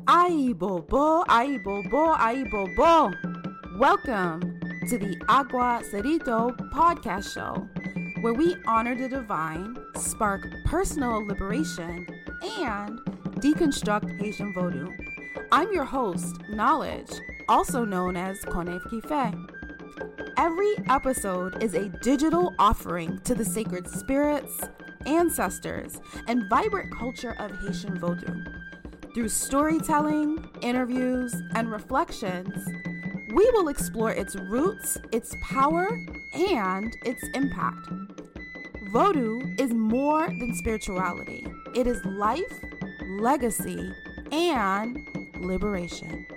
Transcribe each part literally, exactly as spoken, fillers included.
Ay bobo, ay bobo, ay bobo. Welcome to the Agua Cerito podcast show, where we honor the divine, spark personal liberation, and deconstruct Haitian voodoo. I'm your host, Knowledge, also known as Konef Kife. Every episode is a digital offering to the sacred spirits, ancestors, and vibrant culture of Haitian voodoo. Through storytelling, interviews, and reflections, we will explore its roots, its power, and its impact. Voodoo is more than spirituality. It is life, legacy, and liberation.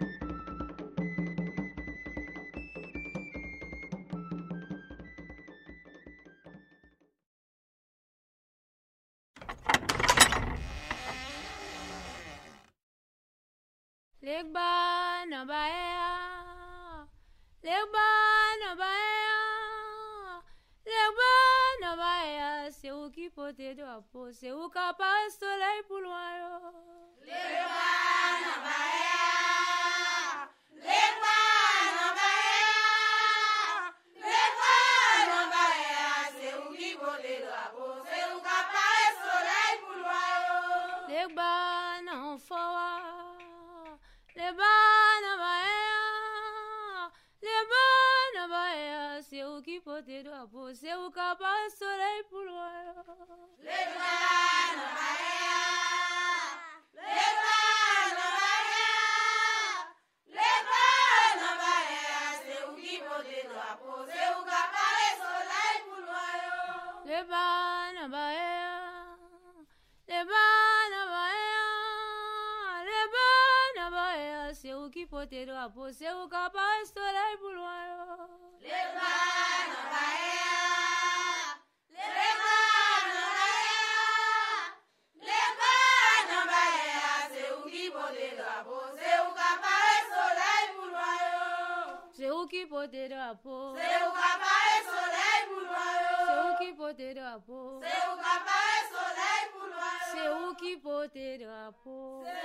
Legba na baea, legba na baea, legba na baea, c'est où qui porte drapeau, c'est où qui passe soleil pour loin. Legba na baea, legba na baea, legba na baea, c'est où qui porte drapeau, c'est où qui passe soleil pour loin. Legba na foa. Le bana baea, le bana baea, c'est où qui porte drapeau, c'est où qui passe soleil pour loin. Le bana baea, le bana baea, le bana baea, c'est où qui porte drapeau, c'est où qui passe soleil pour loin. Le bana baea, le bana baea. C'est où qui porte drapeau, c'est où qui passe soleil pour loin. Les bana baea, les bana baea, les bana baea, c'est où qui porte drapeau, c'est où qui passe soleil pour loin. C'est où qui porte drapeau, c'est où qui passe soleil pour loin. C'est où qui porte drapeau, c'est où qui passe soleil pour loin. C'est où qui porte drapeau, c'est où qui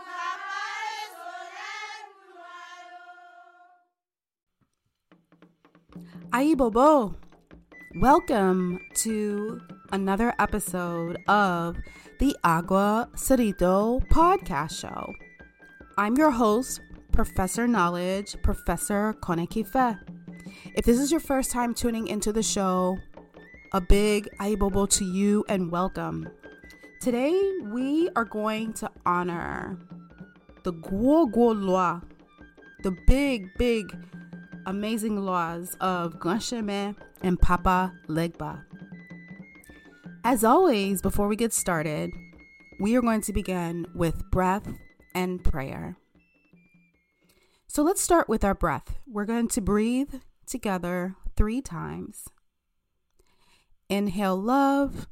Ayi bobo. Welcome to another episode of the Agua Cerito podcast show. I'm your host, Professor Knowledge, Professor Konekife. If this is your first time tuning into the show, a big ayi bobo to you and welcome. Today we are going to honor the Guo Guo Loi, the big, big amazing laws of Gwansheme and Papa Legba. As always, before we get started, we are going to begin with breath and prayer. So let's start with our breath. We're going to breathe together three times. Inhale love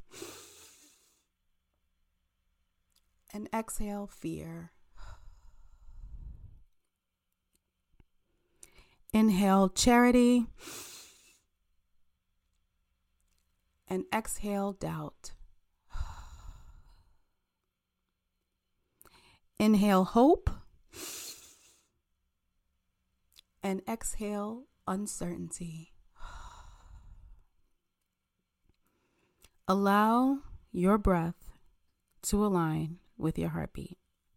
and exhale fear. Inhale charity and exhale doubt. Inhale hope and exhale uncertainty. Allow your breath to align with your heartbeat.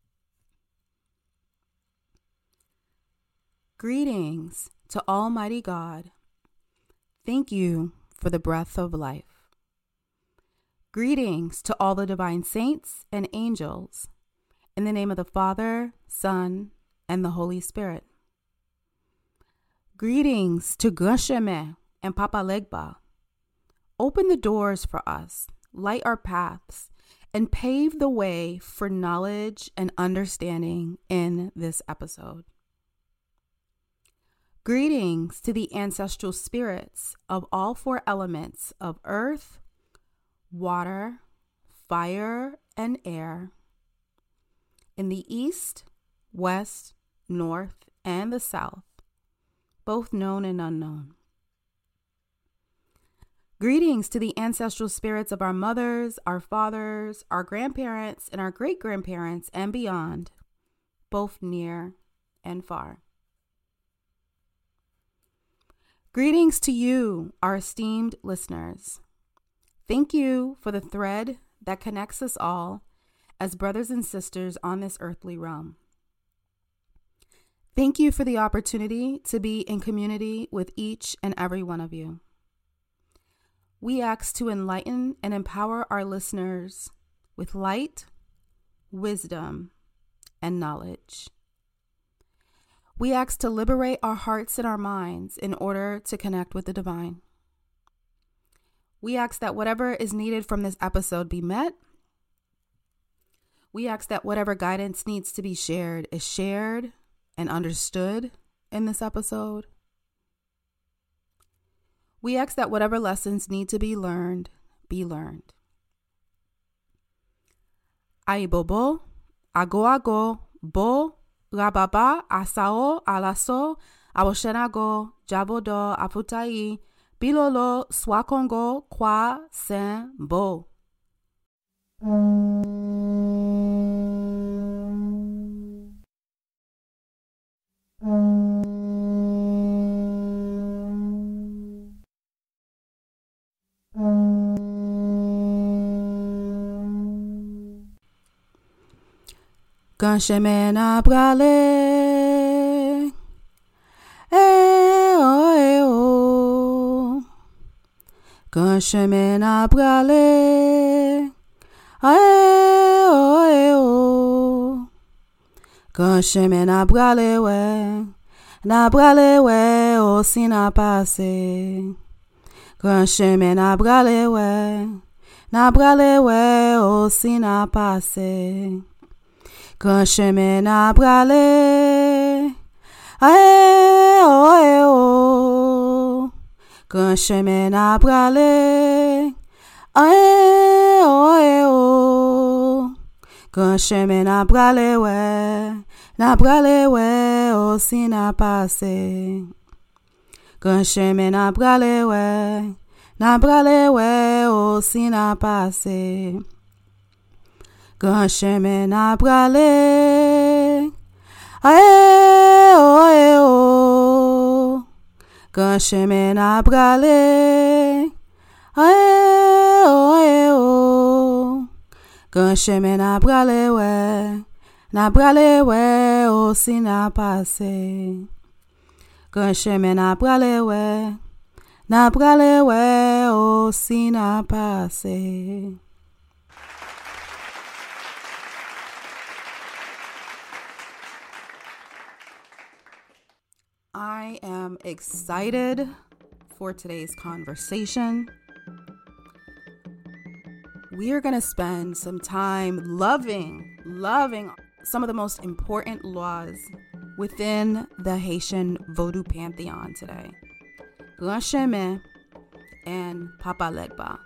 Greetings to Almighty God. Thank you for the breath of life. Greetings to all the divine saints and angels. In the name of the Father, Son, and the Holy Spirit. Greetings to Gwansheme and Papa Legba. Open the doors for us, light our paths, and pave the way for knowledge and understanding in this episode. Greetings to the ancestral spirits of all four elements of earth, water, fire, and air. In the east, west, north, and the south, both known and unknown. Greetings to the ancestral spirits of our mothers, our fathers, our grandparents, and our great-grandparents and beyond, both near and far. Greetings to you, our esteemed listeners. Thank you for the thread that connects us all as brothers and sisters on this earthly realm. Thank you for the opportunity to be in community with each and every one of you. We ask to enlighten and empower our listeners with light, wisdom, and knowledge. We ask to liberate our hearts and our minds in order to connect with the divine. We ask that whatever is needed from this episode be met. We ask that whatever guidance needs to be shared is shared and understood in this episode. We ask that whatever lessons need to be learned, be learned. Ai bobo, ago ago, bo, rababa, asao, alaso, aboshenago, jabodo, afutai, bilolo, swakongo, kwa, sen, bo. Ganshemena brale, eh oh eh oh. Ganshemena brale, eh oh eh oh. Ganshemena brale we, na brale we o sina pase. Ganshemena brale we, na brale we o sina pase. Ganshemena brale, ae oh ae oh. Ganshemena brale, ae oh ae oh. Ganshemena brale we, na brale we o sina pase. Ganshemena brale we, na brale we o sina pase. Ganshemena brale, ae oh ae oh. Ganshemena brale, ae oh ae oh. Ganshemena brale we, na brale we o sina pase. Ganshemena brale we, na brale we o sina pase. I am excited for today's conversation. We are going to spend some time loving, loving some of the most important laws within the Haitian Vodou pantheon today. Grand Chemin and Papa Legba.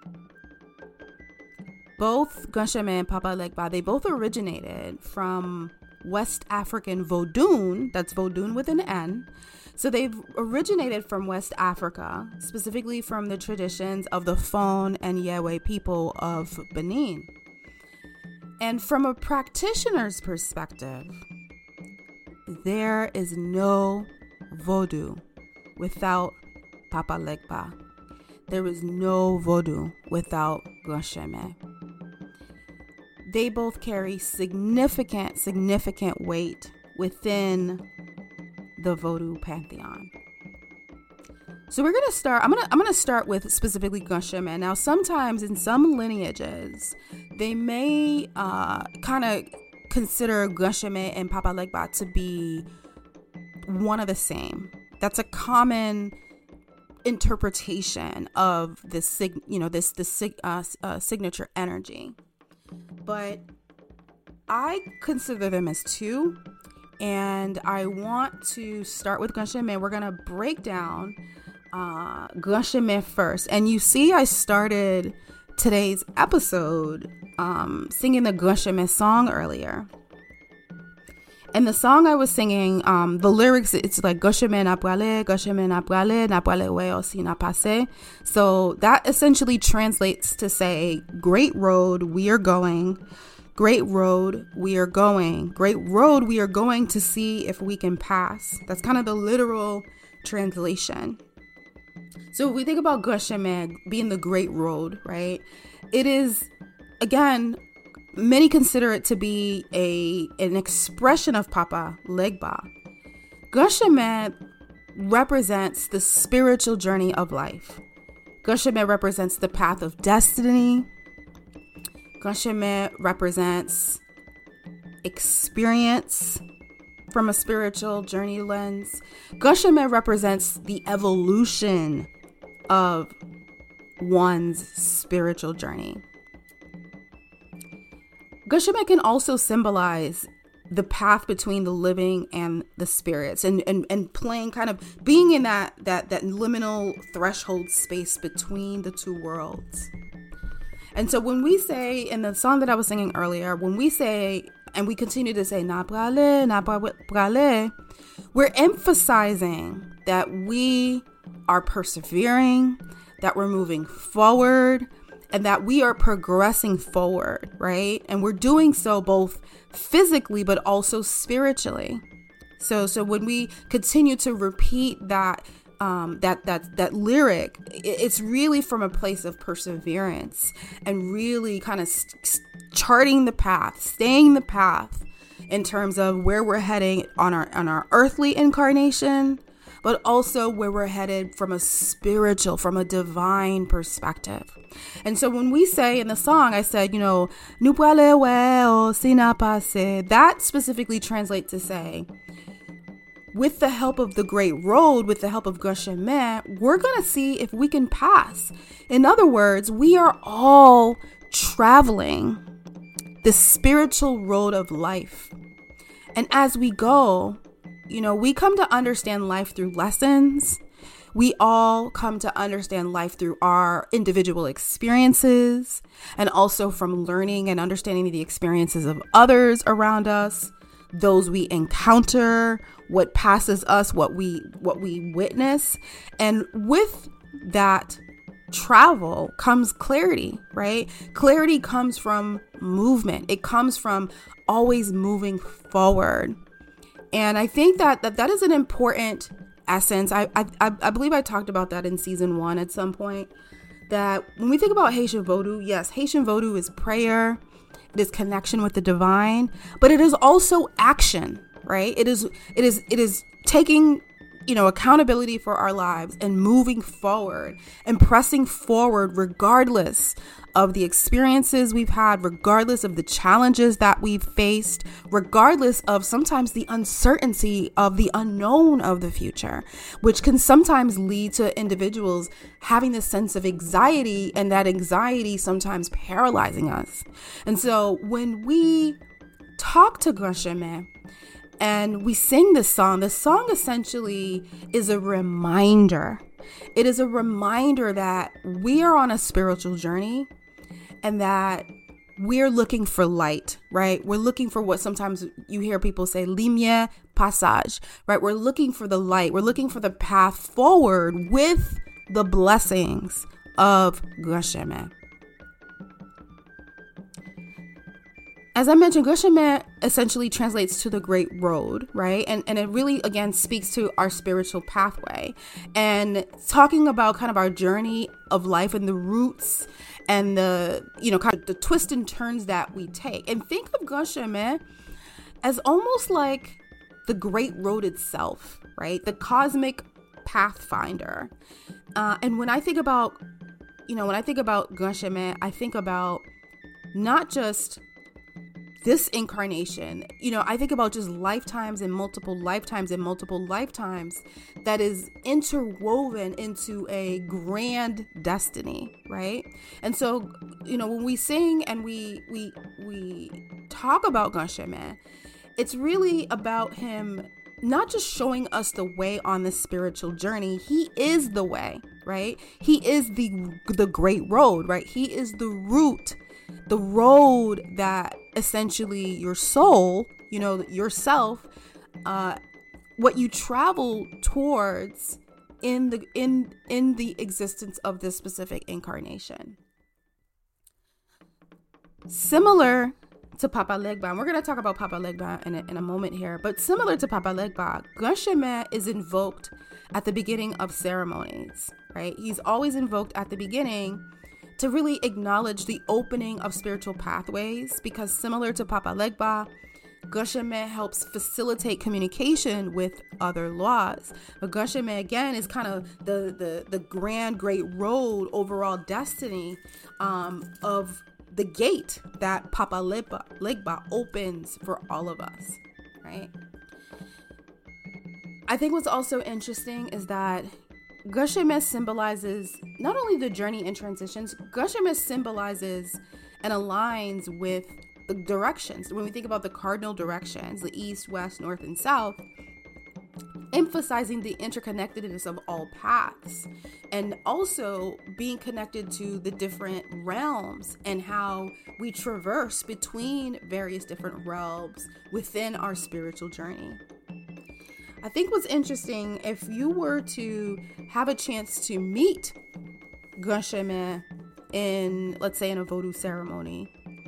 Both Grand Chemin and Papa Legba, they both originated from West African Vodun, that's Vodun with an N. So they've originated from West Africa, specifically from the traditions of the Fon and Yewe people of Benin. And from a practitioner's perspective, there is no Vodou without Papa Legba. There is no Vodou without Grand Chemin. They both carry significant, significant weight within the Vodou pantheon. So we're gonna start. I'm gonna I'm gonna start with specifically Grand Chemin. Now, sometimes in some lineages, they may uh, kind of consider Grand Chemin and Papa Legba to be one of the same. That's a common interpretation of this, sig- you know, this this sig- uh, uh, signature energy. But I consider them as two, and I want to start with Grand Chemin. We're going to break down uh, Grand Chemin first. And you see, I started today's episode um, singing the Grand Chemin song earlier. And the song I was singing, um, the lyrics, it's like Grand Chemin n'a brale, Grand Chemin n'a brale, n'a brale we aussi n'a passé. So that essentially translates to say, great road, we are going. Great road we are going. Great road we are going to see if we can pass. That's kind of the literal translation. So if we think about Goshenme being the great road, right? It is, again, many consider it to be a an expression of Papa Legba. Goshenme represents the spiritual journey of life. Goshenme represents the path of destiny. Goshenme represents experience from a spiritual journey lens. Goshenme represents the evolution of one's spiritual journey. Goshenme can also symbolize the path between the living and the spirits, and, and, and playing kind of being in that, that, that liminal threshold space between the two worlds. And so when we say, in the song that I was singing earlier, when we say, and we continue to say, na prale, na prale, we're emphasizing that we are persevering, that we're moving forward, and that we are progressing forward, right? And we're doing so both physically, but also spiritually. So, so when we continue to repeat that, um, that, that, that lyric, it's really from a place of perseverance and really kind of st- charting the path, staying the path in terms of where we're heading on our, on our earthly incarnation, but also where we're headed from a spiritual, from a divine perspective. And so when we say in the song, I said, you know, that specifically translates to say, with the help of the great road, with the help of Goshenme, we're going to see if we can pass. In other words, we are all traveling the spiritual road of life. And as we go, you know, we come to understand life through lessons. We all come to understand life through our individual experiences, and also from learning and understanding the experiences of others around us, those we encounter, what passes us, what we what we witness. And with that travel comes clarity, right? Clarity comes from movement. It comes from always moving forward. And I think that that, that is an important essence. I, I I believe I talked about that in season one at some point, that when we think about Haitian Vodou, yes, Haitian Vodou is prayer, it is connection with the divine, but it is also action, right? It is it is it is taking, you know, accountability for our lives and moving forward and pressing forward regardless of the experiences we've had, regardless of the challenges that we've faced, regardless of sometimes the uncertainty of the unknown of the future, which can sometimes lead to individuals having this sense of anxiety, and that anxiety sometimes paralyzing us. And so when we talk to Goshenme and we sing this song, the song essentially is a reminder. It is a reminder that we are on a spiritual journey, and that we're looking for light, right? We're looking for what sometimes you hear people say, lumière passage, right? We're looking for the light. We're looking for the path forward with the blessings of Goshenme. As I mentioned, Goshenme essentially translates to the great road, right? And and it really, again, speaks to our spiritual pathway, and talking about kind of our journey of life and the roots and the, you know, kind of the twists and turns that we take. And think of Goshenme as almost like the great road itself, right? The cosmic pathfinder. Uh, and when I think about, you know, when I think about Goshenme, I think about not just this incarnation, you know, I think about just lifetimes and multiple lifetimes and multiple lifetimes that is interwoven into a grand destiny, right? And so, you know, when we sing and we we we talk about Goshenme, it's really about him not just showing us the way on this spiritual journey. He is the way, right? He is the the great road, right? He is the route, the road that essentially your soul, you know, yourself, uh, what you travel towards in the in in the existence of this specific incarnation. Similar to Papa Legba, and we're going to talk about Papa Legba in a, in a moment here, but similar to Papa Legba, Gasheme is invoked at the beginning of ceremonies, right? He's always invoked at the beginning to really acknowledge the opening of spiritual pathways, because similar to Papa Legba, Gasheme helps facilitate communication with other laws. But Gasheme, again, is kind of the, the, the grand, great road, overall destiny um, of the gate that Papa Legba, Legba opens for all of us, right? I think what's also interesting is that Gasheme symbolizes not only the journey and transitions, Gasheme symbolizes and aligns with the directions. When we think about the cardinal directions, the east, west, north, and south, emphasizing the interconnectedness of all paths, and also being connected to the different realms and how we traverse between various different realms within our spiritual journey. I think what's interesting, if you were to have a chance to meet Gasheme in, let's say, in a Vodou ceremony,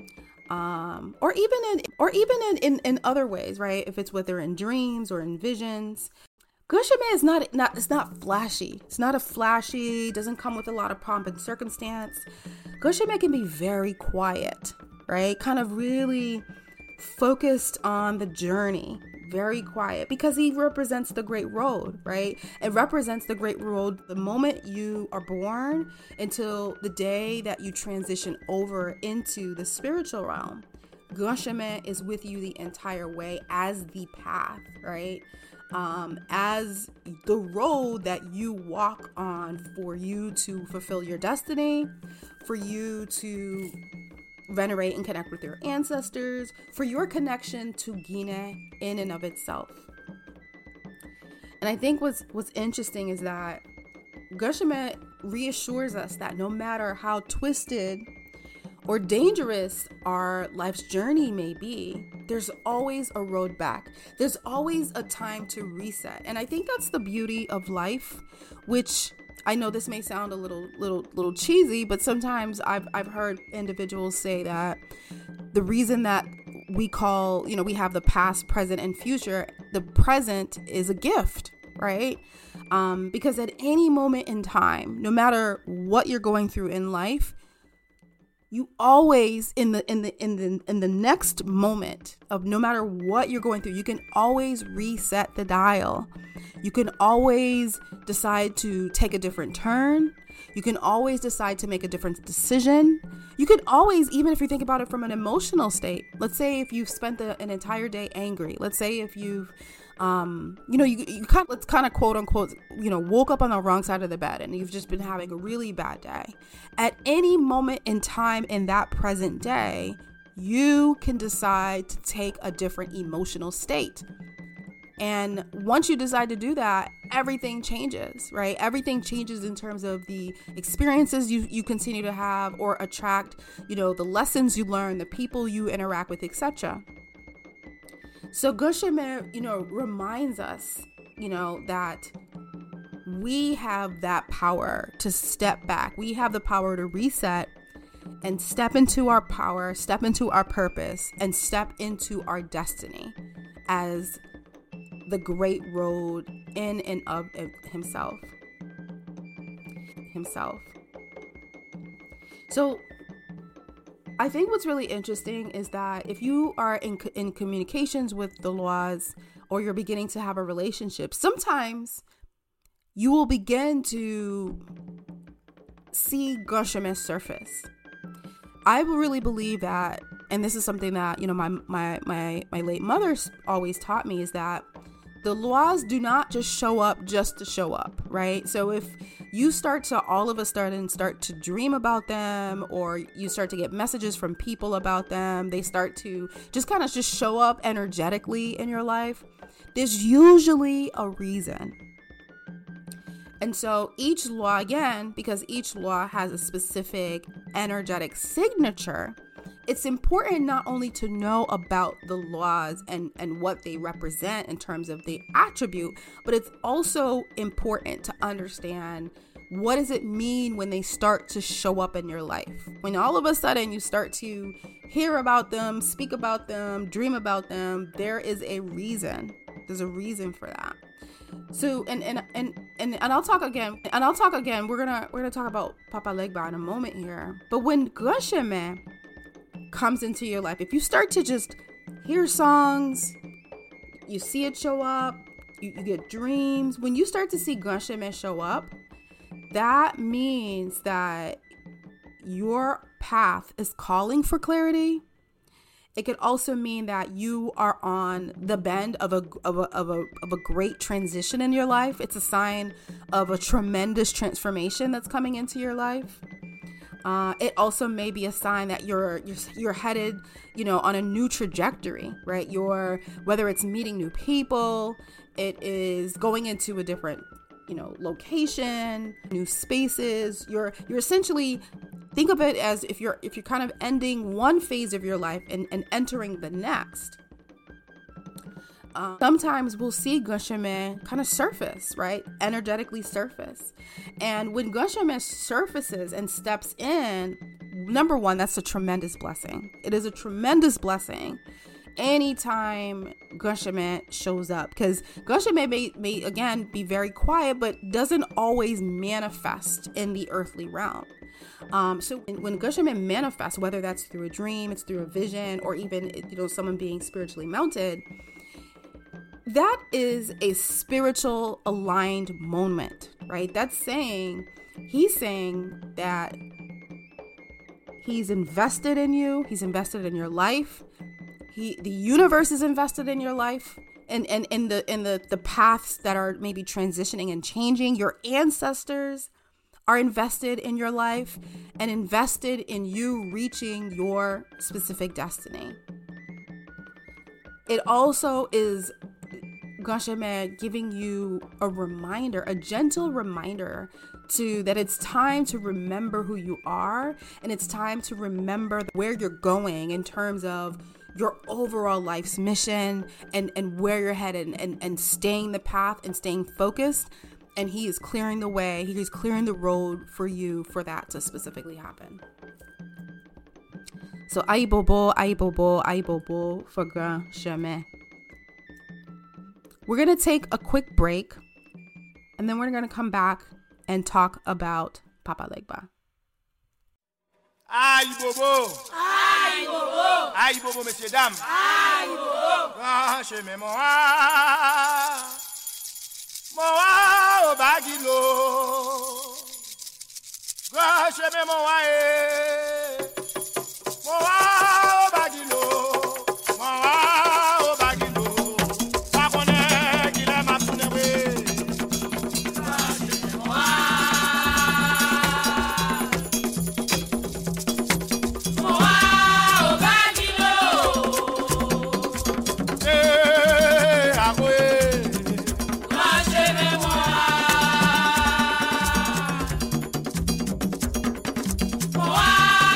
um, or even in, or even in, in, in other ways, right? If it's whether in dreams or in visions, Gasheme is not, not, it's not flashy. It's not a flashy, doesn't come with a lot of pomp and circumstance. Gasheme can be very quiet, right? Kind of really focused on the journey, very quiet, because he represents the great road, right? It represents the great road the moment you are born until the day that you transition over into the spiritual realm. Gasheme is with you the entire way as the path, right? Um, as the road that you walk on for you to fulfill your destiny, for you to venerate and connect with your ancestors, for your connection to Guinea in and of itself. And I think what's what's interesting is that Gasheme reassures us that no matter how twisted or dangerous our life's journey may be, there's always a road back. There's always a time to reset. And I think that's the beauty of life, which I know this may sound a little, little, little cheesy, but sometimes I've, I've heard individuals say that the reason that we call, you know, we have the past, present, and future, the present is a gift, right? Um, because at any moment in time, no matter what you're going through in life, you always in the in the in the in the next moment of no matter what you're going through, you can always reset the dial. You can always decide to take a different turn. You can always decide to make a different decision. You can always, even if you think about it from an emotional state, let's say if you've spent the, an entire day angry, let's say if you've Um, you know, you, you kind of, let's kind of quote unquote, you know, woke up on the wrong side of the bed and you've just been having a really bad day. At any moment in time in that present day, you can decide to take a different emotional state. And once you decide to do that, everything changes, right? Everything changes in terms of the experiences you, you continue to have or attract, you know, the lessons you learn, the people you interact with, et cetera. So Gasheme, you know, reminds us, you know, that we have that power to step back. We have the power to reset and step into our power, step into our purpose, and step into our destiny as the great road in and of himself. Himself. So I think what's really interesting is that if you are in in communications with the laws or you're beginning to have a relationship, sometimes you will begin to see Gasheme surface. I really believe that, and this is something that, you know, my my my my late mother always taught me, is that the laws do not just show up just to show up, right? So if you start to all of a sudden start to dream about them, or you start to get messages from people about them, they start to just kind of just show up energetically in your life, there's usually a reason. And so each law, again, because each law has a specific energetic signature, it's important not only to know about the laws and, and what they represent in terms of the attribute, but it's also important to understand what does it mean when they start to show up in your life? When all of a sudden you start to hear about them, speak about them, dream about them, there is a reason. There's a reason for that. So, and and and and, and I'll talk again, and I'll talk again. We're gonna we're gonna talk about Papa Legba in a moment here. But when Gasheme comes into your life, if you start to just hear songs, you see it show up, you, you get dreams. When you start to see Gasheme show up, that means that your path is calling for clarity. It could also mean that you are on the bend of a, of a of a of a great transition in your life. It's a sign of a tremendous transformation that's coming into your life. Uh, it also may be a sign that you're you're you're headed, you know, on a new trajectory, right? You're, whether it's meeting new people, it is going into a different, you know, location, new spaces. You're you're essentially, think of it as if you're if you're kind of ending one phase of your life and, and entering the next. Um, sometimes we'll see Gasheme kind of surface, right? Energetically surface. And when Gasheme surfaces and steps in, number one, that's a tremendous blessing. It is a tremendous blessing anytime Gasheme shows up, because Gasheme may, may again be very quiet, but doesn't always manifest in the earthly realm. Um, so when, when Gasheme manifests, whether that's through a dream, it's through a vision, or even, you know, someone being spiritually mounted, that is a spiritual aligned moment, right? That's saying, he's saying that he's invested in you. He's invested in your life. He, the universe is invested in your life, and, and, and the, and the, the paths that are maybe transitioning and changing. Your ancestors are invested in your life and invested in you reaching your specific destiny. It also is Gasheme giving you a reminder, a gentle reminder to that it's time to remember who you are, and it's time to remember where you're going in terms of your overall life's mission and, and where you're headed, and, and staying the path and staying focused. And he is clearing the way. He is clearing the road for you for that to specifically happen. So ayi bobo, ayi bobo, ayi bobo for Gasheme. We're going to take a quick break, and then we're going to come back and talk about Papa Legba. Ayi bobo. Ayi bobo. Ayi bobo, messieurs, dames. Ayi bobo. Gasheme moa. Moa obagilo. Gasheme moa e. Moa obagilo. Moa obagilo. Sakone kile mapsunewe. Gasheme moa. Moa obagilo. Eh, agoe. Wow!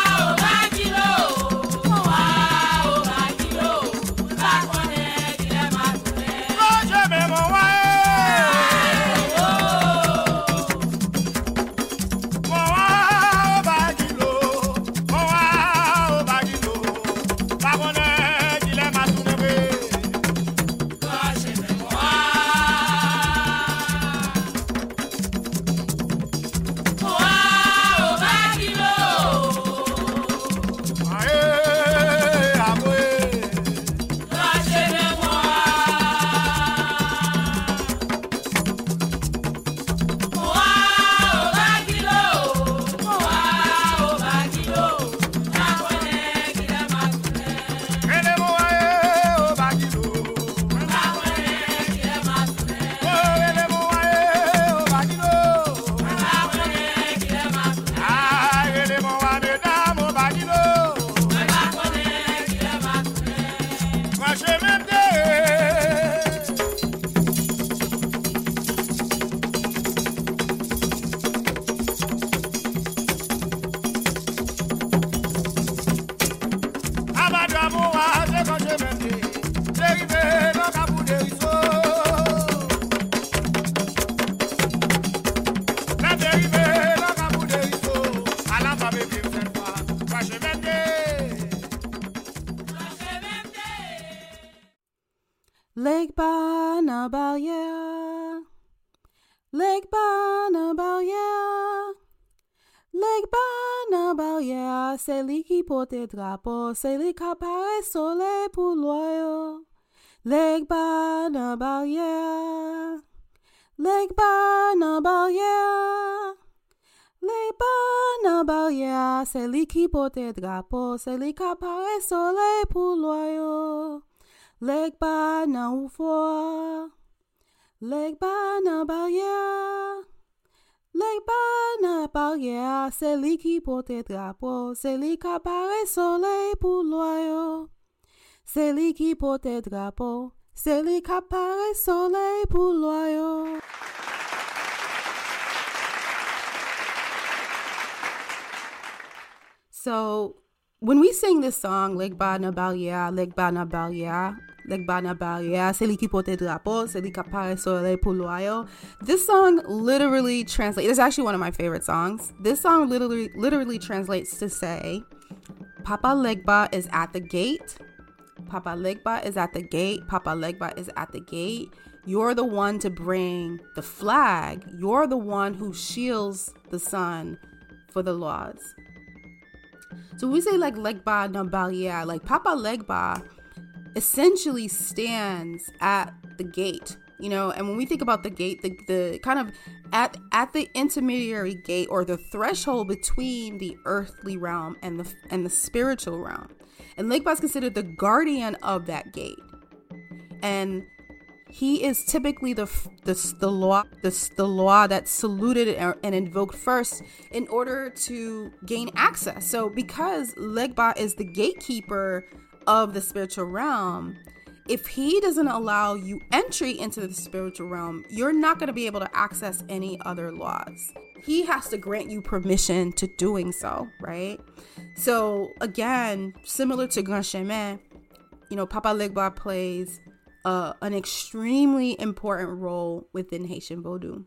Legba Nabalya, Legba Nabalya, Legba Nabalya, c'est lui qui porte drapeau, c'est lui qui apparaît soleil pour loyaux. Legba Nabalya, Legba Nabalya, Legba Nabalya, c'est lui qui porte drapeau, c'est lui qui apparaît soleil pour loyaux. Legba Naufo, Legba Nabalya, Legba Nabalya, c'est lui qui porte drapeau, c'est lui qui apparaît soleil pour loyaux. C'est lui qui porte drapeau, c'est lui qui apparaît soleil pour loyaux. So, when we sing this song, Legba Nabalya, Legba Nabalya, Legba Nabalya, c'est lui qui porte drapeau, c'est lui qui apparaît soleil pour loyaux. This song literally translates, it's actually one of my favorite songs. This song literally, literally translates to say, Papa Legba is at the gate. Papa Legba is at the gate. Papa Legba is at the gate. You're the one to bring the flag. You're the one who shields the sun for the laws. So we say like Legba Nabalya, like Papa Legba essentially stands at the gate, you know, and when we think about the gate, the, the kind of at, at the intermediary gate or the threshold between the earthly realm and the, and the spiritual realm. And Legba is considered the guardian of that gate. And he is typically the the, the law the, the law that's saluted and invoked first in order to gain access. So because Legba is the gatekeeper of the spiritual realm, if he doesn't allow you entry into the spiritual realm, you're not going to be able to access any other laws. He has to grant you permission to doing so, right? So again, similar to Grand Chemin, you know, Papa Legba plays uh, an extremely important role within Haitian Vodou.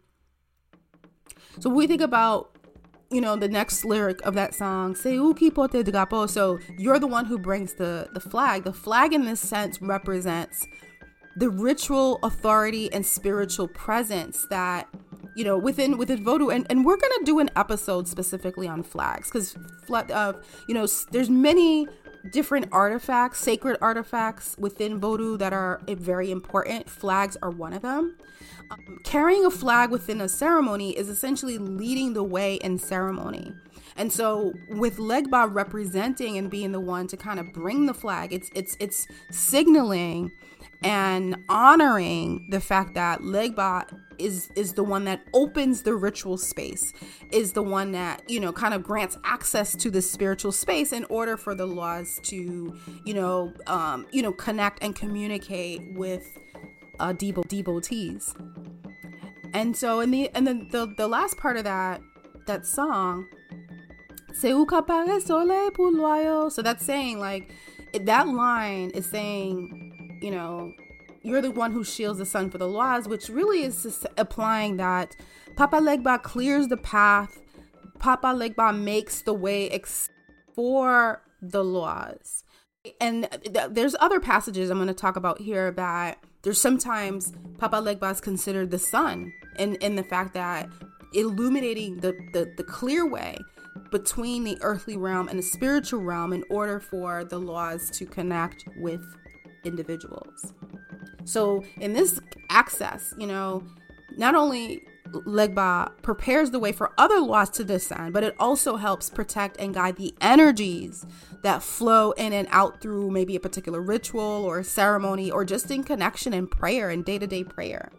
So when we think about, you know, the next lyric of that song, c'est où qui porte drapeau. So you're the one who brings the, the flag. The flag in this sense represents the ritual authority and spiritual presence that, you know, within within Vodou, and, and we're gonna do an episode specifically on flags because, uh, you know, there's many different artifacts, sacred artifacts within Vodou that are very important. Flags are one of them. Um, carrying a flag within a ceremony is essentially leading the way in ceremony. And so with Legba representing and being the one to kind of bring the flag, it's it's it's signaling and honoring the fact that Legba is is the one that opens the ritual space, is the one that, you know, kind of grants access to the spiritual space in order for the laws to, you know, um, you know, connect and communicate with uh, devo- devotees. And so in the and then the, the last part of that that song, c'est où qu'apparaît soleil pour loyaux. So that's saying, like, that line is saying, you know, you're the one who shields the sun for the laws, which really is just applying that Papa Legba clears the path. Papa Legba makes the way ex- for the laws. And th- there's other passages I'm going to talk about here that there's sometimes Papa Legba is considered the sun, in, in the fact that illuminating the, the, the clear way between the earthly realm and the spiritual realm in order for the laws to connect with individuals. So in this access, you know, not only Legba prepares the way for other laws to descend, but it also helps protect and guide the energies that flow in and out through maybe a particular ritual or a ceremony, or just in connection and prayer and day-to-day prayer.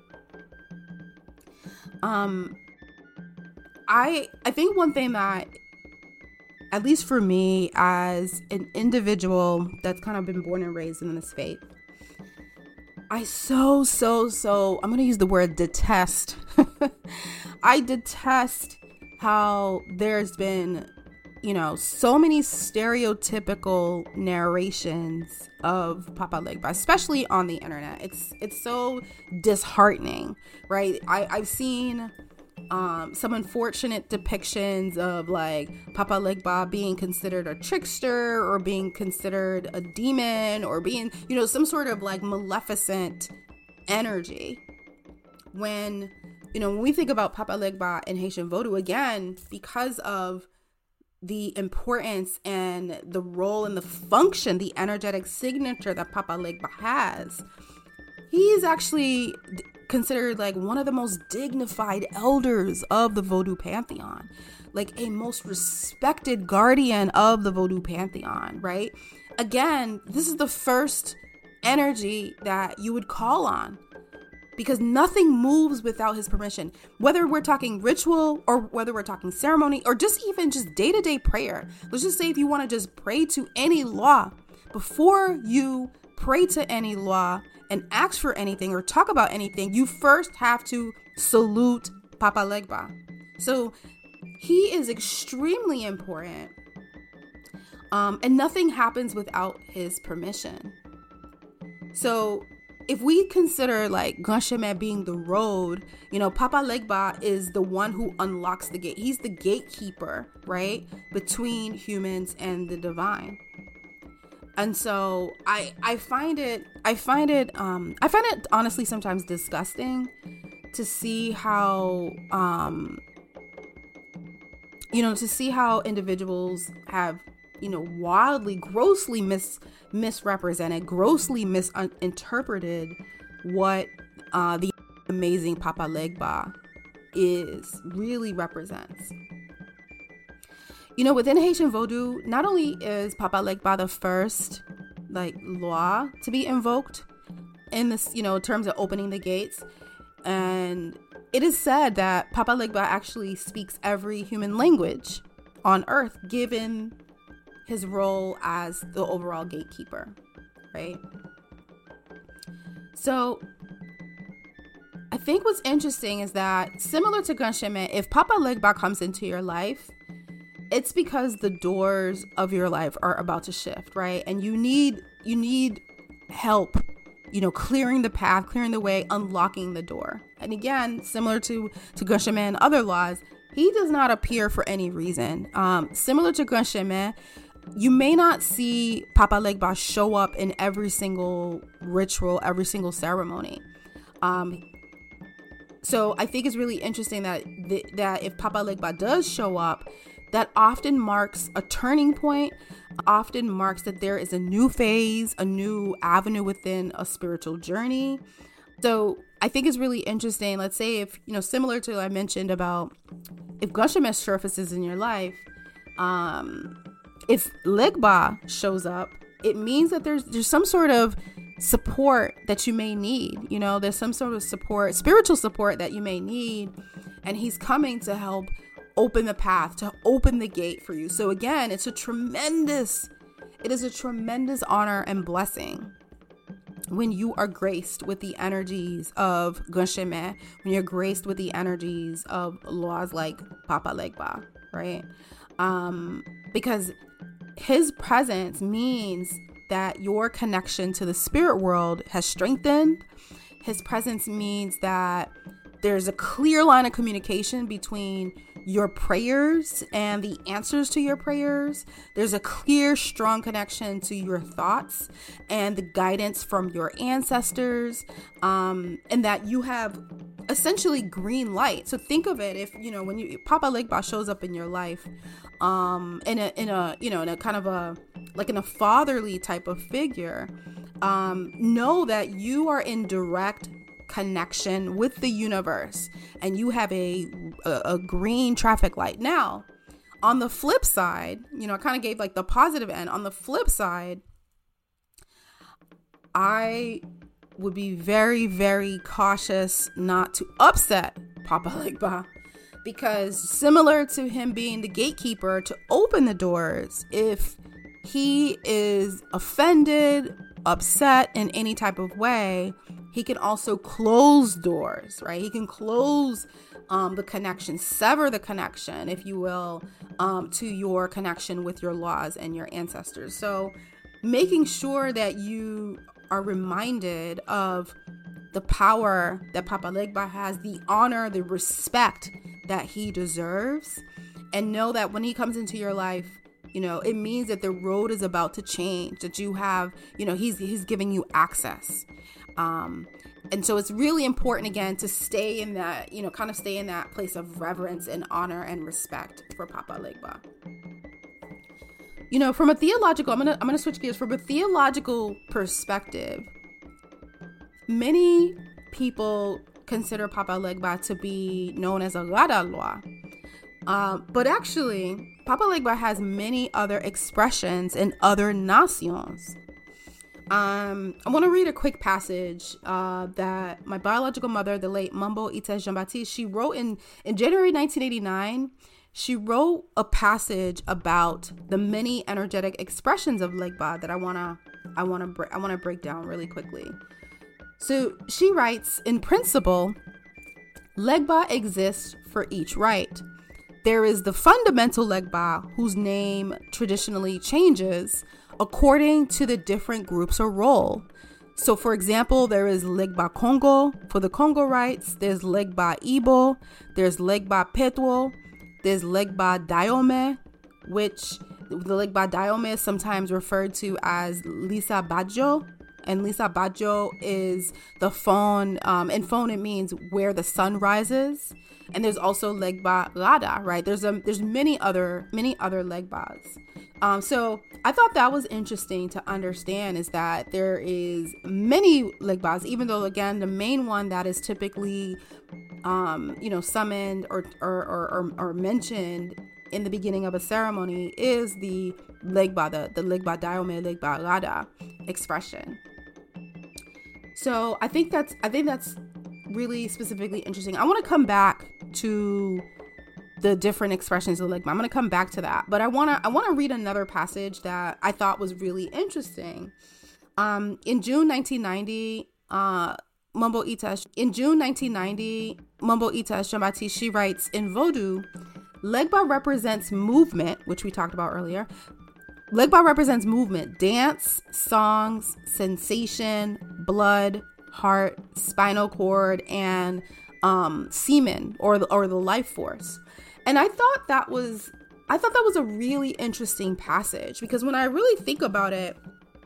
Um, I I think one thing that, at least for me as an individual that's kind of been born and raised in this faith, I so, so, so, I'm going to use the word detest. I detest how there's been, you know, so many stereotypical narrations of Papa Legba, especially on the internet. It's it's so disheartening, right? I, I've seen um, some unfortunate depictions of like Papa Legba being considered a trickster or being considered a demon or being, you know, some sort of like maleficent energy. When, you know, when we think about Papa Legba in Haitian Vodou, again, because of the importance and the role and the function, the energetic signature that Papa Legba has, he's actually considered like one of the most dignified elders of the Vodou pantheon, like a most respected guardian of the Vodou pantheon, right? Again, this is the first energy that you would call on, because nothing moves without his permission. Whether we're talking ritual or whether we're talking ceremony or just even just day-to-day prayer. Let's just say if you want to just pray to any law, before you pray to any law and ask for anything or talk about anything, you first have to salute Papa Legba. So he is extremely important. Um, and nothing happens without his permission. So if we consider like Gansheme being the road, you know, Papa Legba is the one who unlocks the gate. He's the gatekeeper, right, between humans and the divine. And so I I find it I find it um I find it honestly sometimes disgusting to see how um you know to see how individuals have, you know, wildly, grossly mis misrepresented, grossly misinterpreted what uh, the amazing Papa Legba is, really represents. You know, within Haitian Vodou, not only is Papa Legba the first, like, law to be invoked in this, you know, in terms of opening the gates, and it is said that Papa Legba actually speaks every human language on earth, given his role as the overall gatekeeper, right? So I think what's interesting is that, similar to Gansheme, if Papa Legba comes into your life, it's because the doors of your life are about to shift, right? And you need you need help, you know, clearing the path, clearing the way, unlocking the door. And again, similar to to Gansheme and other laws, he does not appear for any reason. Um, similar to Gansheme, you may not see Papa Legba show up in every single ritual, every single ceremony. Um, so I think it's really interesting that th- that if Papa Legba does show up, that often marks a turning point, often marks that there is a new phase, a new avenue within a spiritual journey. So I think it's really interesting. Let's say if, you know, similar to what I mentioned about if Gansheme surfaces in your life, um, if Legba shows up, it means that there's there's some sort of support that you may need. You know, there's some sort of support, spiritual support that you may need, and he's coming to help open the path, to open the gate for you. So again, it's a tremendous, it is a tremendous honor and blessing when you are graced with the energies of Gansheme, when you're graced with the energies of laws like Papa Legba, right? Um, because his presence means that your connection to the spirit world has strengthened. His presence means that there's a clear line of communication between your prayers and the answers to your prayers. There's a clear, strong connection to your thoughts and the guidance from your ancestors, um, and that you have essentially green light. So think of it, if, you know, when you Papa Legba shows up in your life, um, in a, in a, you know, in a kind of a, like in a fatherly type of figure, um, know that you are in direct connection with the universe, and you have a, a a green traffic light. Now, on the flip side, you know, I kind of gave like the positive end. On the flip side, I would be very, very cautious not to upset Papa Legba, because similar to him being the gatekeeper to open the doors, if he is offended, upset in any type of way, he can also close doors, right? He can close um, the connection, sever the connection, if you will, um, to your connection with your laws and your ancestors. So making sure that you are reminded of the power that Papa Legba has, the honor, the respect that he deserves, and know that when he comes into your life, you know, it means that the road is about to change, that you have, you know, he's he's giving you access. Um, and so it's really important, again, to stay in that, you know, kind of stay in that place of reverence and honor and respect for Papa Legba. You know, from a theological, I'm gonna I'm gonna switch gears. From a theological perspective, many people consider Papa Legba to be known as a Radalois. Um, but actually, Papa Legba has many other expressions in other nations. Um, I want to read a quick passage uh, that my biological mother, the late Mambo Ita Jean-Baptiste, she wrote in, in January nineteen eighty-nine. She wrote a passage about the many energetic expressions of Legba that I wanna I wanna bre- I wanna break down really quickly. So she writes, in principle, Legba exists for each rite. There is the fundamental Legba, whose name traditionally changes according to the different groups or role. So, for example, there is Legba Congo for the Congo rites. There's Legba Igbo. There's Legba Petwo. There's Legba Dayome, which the Legba Dayome is sometimes referred to as Lisa Bajo. And Lisa Bajo is the phone. Um, in phone, it means where the sun rises. And there's also Legba Rada, right? There's a, there's many other many other Legbas. Um, so I thought that was interesting to understand, is that there is many Legbas, even though, again, the main one that is typically, um, you know, summoned or or, or or or mentioned in the beginning of a ceremony is the Legba, the, the Legba Dayome, Legba Rada expression. So I think that's I think that's really specifically interesting. I want to come back to the different expressions of Legba. I'm going to come back to that, but I want to I want to read another passage that I thought was really interesting. Um, in June nineteen ninety, uh, Mambo Ita in June nineteen ninety, Mambo Ita Jean-Baptiste, she writes, in Vodou, Legba represents movement, which we talked about earlier. Legba represents movement, dance, songs, sensation, blood, heart, spinal cord, and um, semen, or the, or the life force. And I thought that was, I thought that was a really interesting passage, because when I really think about it,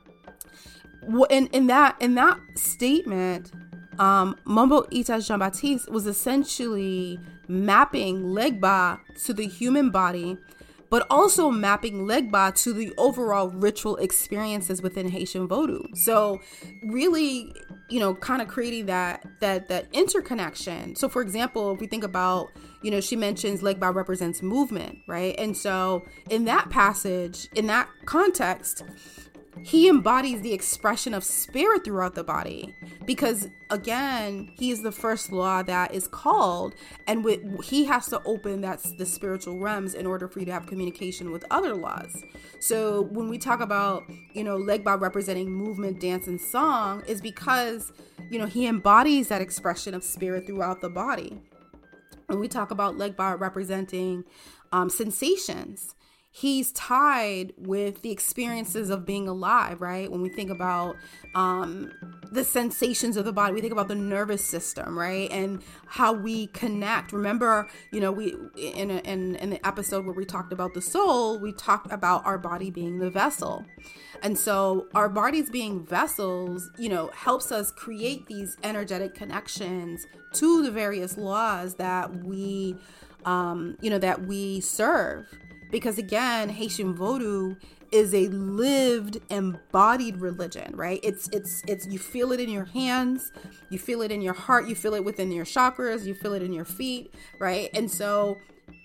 in in that in that statement, um, Mambo Ita Jean-Baptiste was essentially mapping Legba to the human body, but also mapping Legba to the overall ritual experiences within Haitian Vodou. So really, you know, kind of creating that that that interconnection. So for example, if we think about, you know, she mentions Legba represents movement, right? And so in that passage, in that context, he embodies the expression of spirit throughout the body, because again, he is the first law that is called, and with, he has to open that's the spiritual realms in order for you to have communication with other laws. So when we talk about, you know, Legba representing movement, dance, and song, is because, you know, he embodies that expression of spirit throughout the body. When we talk about Legba representing um, sensations, he's tied with the experiences of being alive, right? When we think about um, the sensations of the body, we think about the nervous system, right? And how we connect. Remember, you know, we in, a, in, in the episode where we talked about the soul, we talked about our body being the vessel. And so our bodies being vessels, you know, helps us create these energetic connections to the various laws that we, um, you know, that we serve. Because again, Haitian Vodou is a lived, embodied religion, right? It's, it's, it's, you feel it in your hands, you feel it in your heart, you feel it within your chakras, you feel it in your feet, right? And so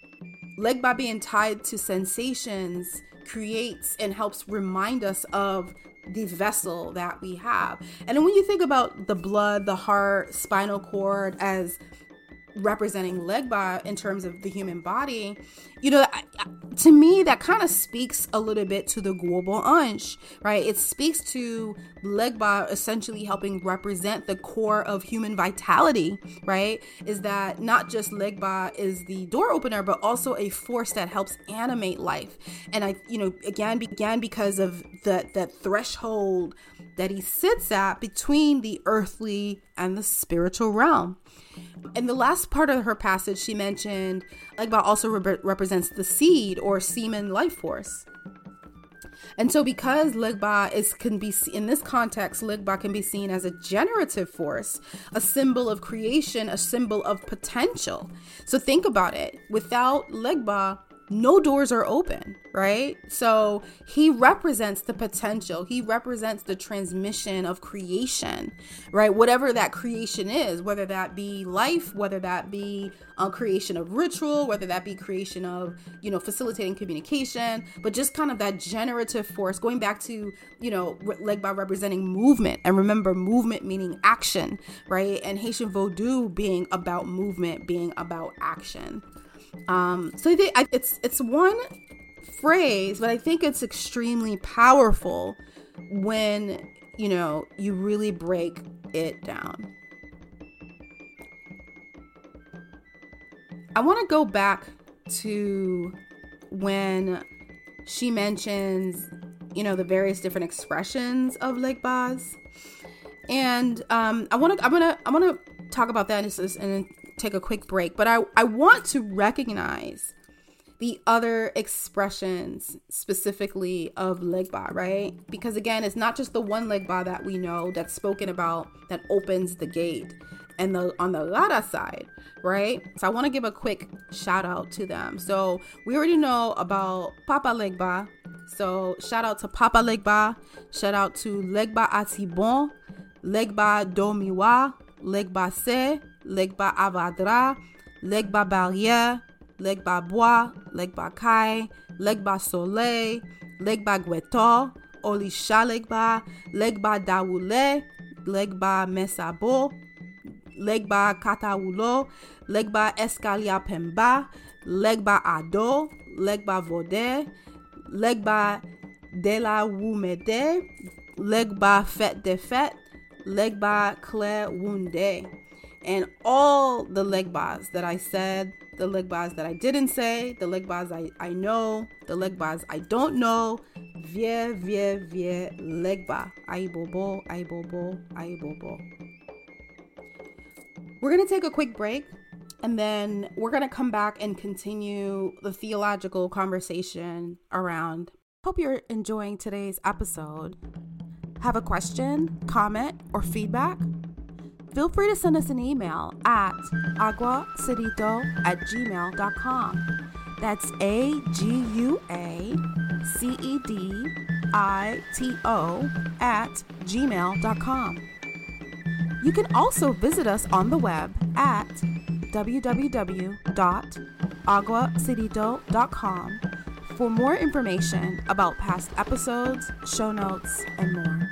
Legba being tied to sensations creates and helps remind us of the vessel that we have. And then when you think about the blood, the heart, spinal cord as representing Legba in terms of the human body, you know, to me, that kind of speaks a little bit to the Gwobo Ansh, right? It speaks to Legba essentially helping represent the core of human vitality, right? Is that not just Legba is the door opener, but also a force that helps animate life. And I, you know, again, began because of the, that threshold that he sits at between the earthly and the spiritual realm. In the last part of her passage, she mentioned Legba also re- represents the seed or semen life force. And so because Legba is can be in this context, Legba can be seen as a generative force, a symbol of creation, a symbol of potential. So think about it. Without Legba, no doors are open, right? So he represents the potential. He represents the transmission of creation, right? Whatever that creation is, whether that be life, whether that be a creation of ritual, whether that be creation of, you know, facilitating communication, but just kind of that generative force, going back to, you know, Legba representing movement. And remember, movement meaning action, right? And Haitian Vodou being about movement, being about action. Um, so I think I, it's it's one phrase, but I think it's extremely powerful when, you know, you really break it down. I want to go back to when she mentions, you know, the various different expressions of Legbas, and um, I want to I'm gonna I'm gonna talk about that and, and take a quick break, but I, I want to recognize the other expressions specifically of Legba, right? Because again, it's not just the one Legba that we know that's spoken about that opens the gate and the on the Lara side, right? So I want to give a quick shout out to them. So we already know about Papa Legba. So shout out to Papa Legba. Shout out to Legba Atibon, Legba Domiwa, Legba Se, Legba Avadra, Legba Barrière, Legba Bois, Legba Kai, Legba Soleil, Legba Gweto, Olisha Legba, Legba Daoule, Legba Mesabo, Legba Katawulo, Legba Escalia Pemba, Legba Ado, Legba Vode, Legba De La Wumede, Legba Fête de Fête, Legba Claire Wunde. And all the Legbas that I said, the Legbas that I didn't say, the Legbas I, I know, the Legbas I don't know, vie, vie, vie, Legba. Aibobo, aibobo, aibobo. We're going to take a quick break, and then we're going to come back and continue the theological conversation around. Hope you're enjoying today's episode. Have a question, comment, or feedback? Feel free to send us an email at aguacedito at gmail dot com. That's A G U A C E D I T O at gmail dot com. You can also visit us on the web at w w w dot aguacedito dot com for more information about past episodes, show notes, and more.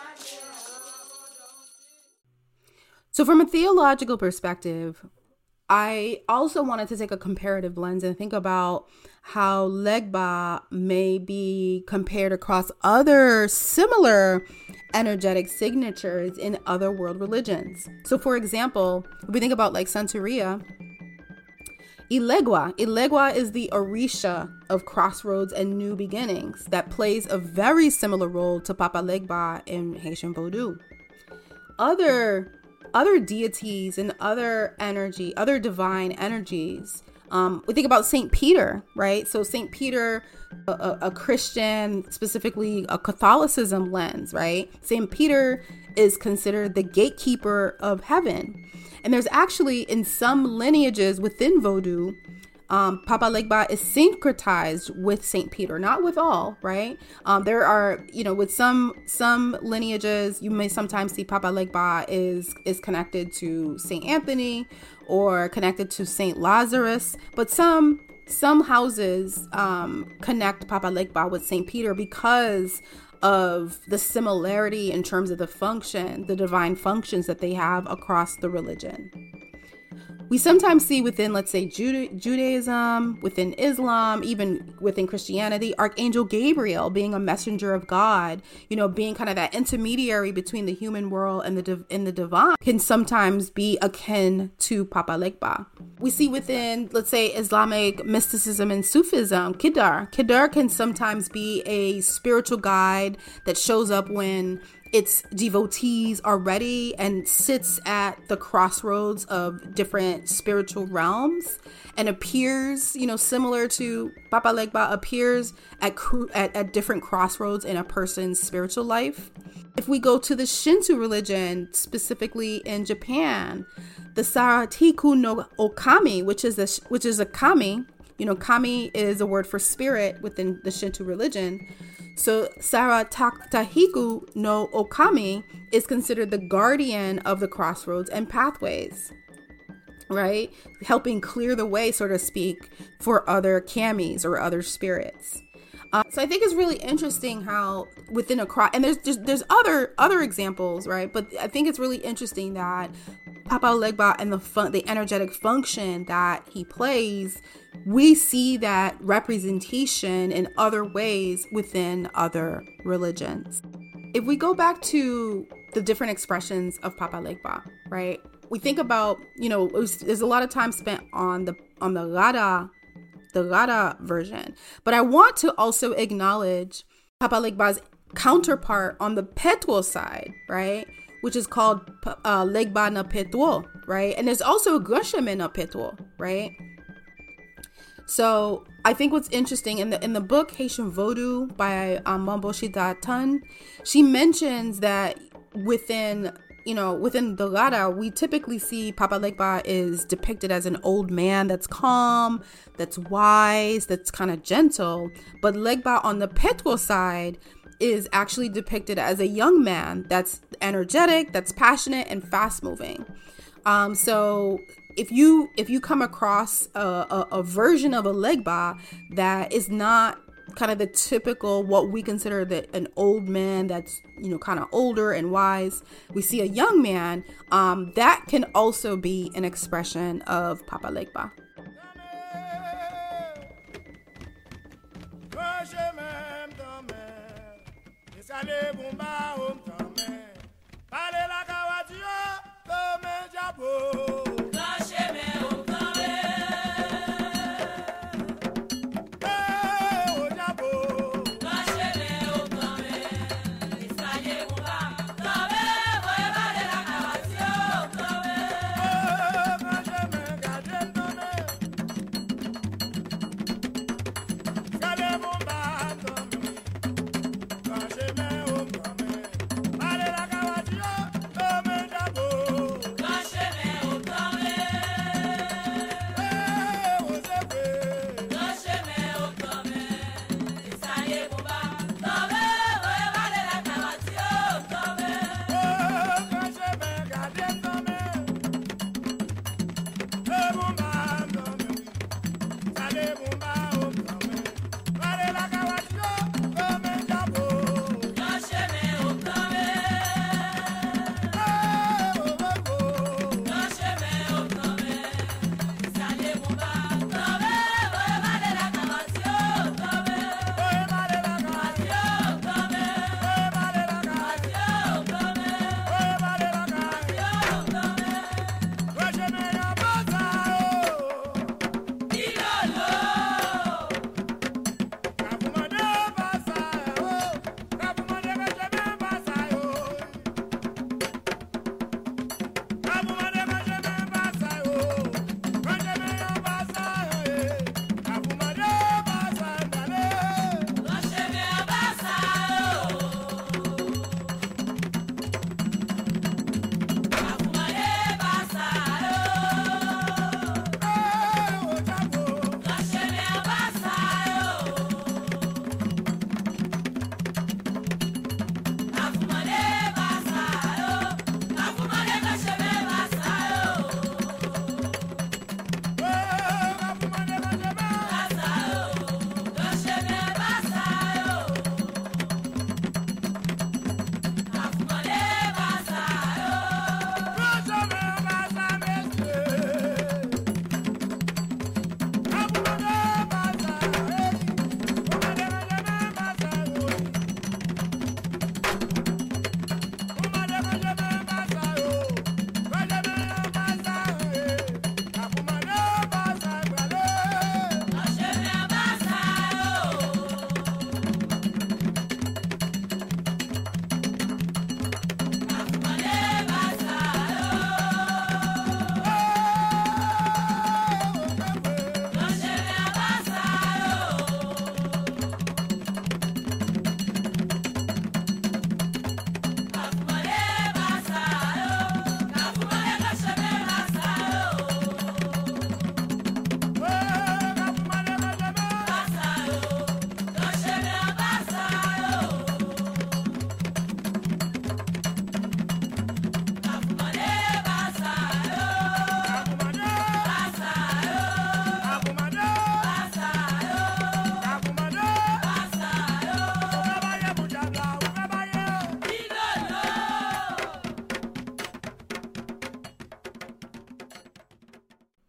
So from a theological perspective, I also wanted to take a comparative lens and think about how Legba may be compared across other similar energetic signatures in other world religions. So for example, if we think about like Santeria, Ilegua. Ilegua is the Orisha of crossroads and new beginnings that plays a very similar role to Papa Legba in Haitian Vodou. Other other deities and other energy, other divine energies. Um, we think about Saint Peter, right? So Saint Peter, a, a Christian, specifically a Catholicism lens, right? Saint Peter is considered the gatekeeper of heaven. And there's actually in some lineages within Vodou, um, Papa Legba is syncretized with Saint Peter, not with all, right? Um, there are, you know, with some some lineages, you may sometimes see Papa Legba is is connected to Saint Anthony or connected to Saint Lazarus, but some some houses um, connect Papa Legba with Saint Peter because of the similarity in terms of the function, the divine functions that they have across the religion. We sometimes see within, let's say, Juda- Judaism, within Islam, even within Christianity, Archangel Gabriel being a messenger of God, you know, being kind of that intermediary between the human world and the div- and the divine, can sometimes be akin to Papa Legba. We see within, let's say, Islamic mysticism and Sufism, Kedar. Kedar can sometimes be a spiritual guide that shows up when its devotees are ready and sits at the crossroads of different spiritual realms and appears, you know, similar to Papa Legba, appears at, cru- at at different crossroads in a person's spiritual life. If we go to the Shinto religion, specifically in Japan, the Saratiku no Okami, which is a which is a kami, you know, kami is a word for spirit within the Shinto religion. So Saratahiku no Okami is considered the guardian of the crossroads and pathways, right? Helping clear the way, so to speak, for other kamis or other spirits. Uh, so I think it's really interesting how within a cross, and there's just, there's other other examples, right? But I think it's really interesting that Papa Legba and the fun, the energetic function that he plays, we see that representation in other ways within other religions. If we go back to the different expressions of Papa Legba, right? We think about, you know, it was, there's a lot of time spent on the on the Rada, the Rada version, but I want to also acknowledge Papa Legba's counterpart on the Petuo side, right? Which is called uh, Legba na Petuo, right? And there's also Greshame na Petuo, right? So I think what's interesting in the in the book Haitian Vodou by um, Mamboshi Datan, she mentions that within, you know, within the Rada, we typically see Papa Legba is depicted as an old man that's calm, that's wise, that's kind of gentle. But Legba on the Petuo side is actually depicted as a young man that's energetic, that's passionate and fast moving. Um, so if you if you come across a, a, a version of a Legba that is not kind of the typical, what we consider the, an old man that's, you know, kind of older and wise, we see a young man, um, that can also be an expression of Papa Legba. Bye.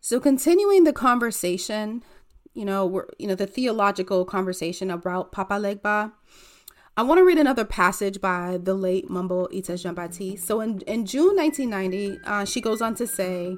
So continuing the conversation, you know, we're, you know, the theological conversation about Papa Legba, I want to read another passage by the late Mambo Ita Jean-Baptiste. So in, in June nineteen ninety, uh, she goes on to say,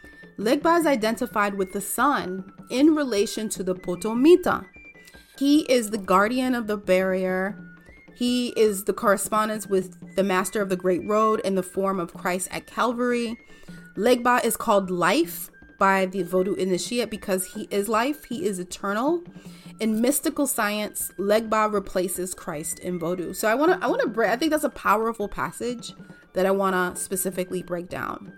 Legba is identified with the sun in relation to the Potomita. He is the guardian of the barrier. He is the correspondence with the master of the great road in the form of Christ at Calvary. Legba is called life by the Vodou initiate because he is life. He is eternal. In mystical science, Legba replaces Christ in Vodou. So I want to, I want to break, I think that's a powerful passage that I want to specifically break down.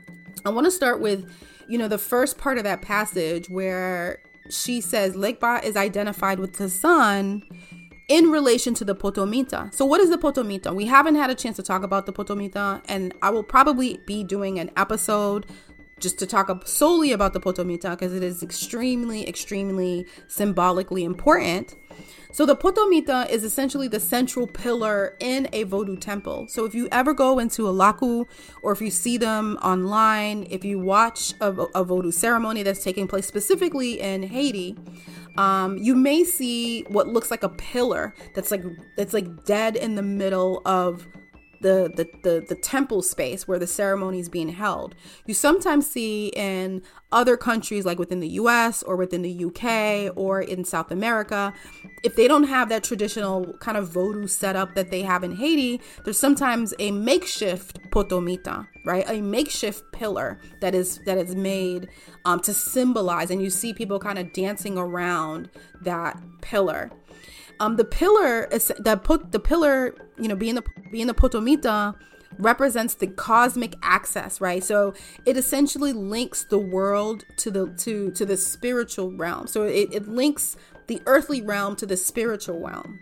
I want to start with, you know, the first part of that passage where she says Legba is identified with the sun in relation to the Potomita. So what is the Potomita? We haven't had a chance to talk about the Potomita, and I will probably be doing an episode just to talk solely about the Potomita because it is extremely, extremely symbolically important. So the Potomita is essentially the central pillar in a Vodou temple. So if you ever go into a Laku, or if you see them online, if you watch a, a Vodou ceremony that's taking place specifically in Haiti, um, you may see what looks like a pillar that's like that's like dead in the middle of The, the the the temple space where the ceremony is being held. You sometimes see in other countries like within the U S or within the U K or in South America, if they don't have that traditional kind of Vodou setup that they have in Haiti, there's sometimes a makeshift Potomita, right? A makeshift pillar that is that is made um, to symbolize, and you see people kind of dancing around that pillar. Um, the pillar is that put the pillar, you know, being the being the Potomita represents the cosmic access, right? So it essentially links the world to the to to the spiritual realm. So it, it links the earthly realm to the spiritual realm.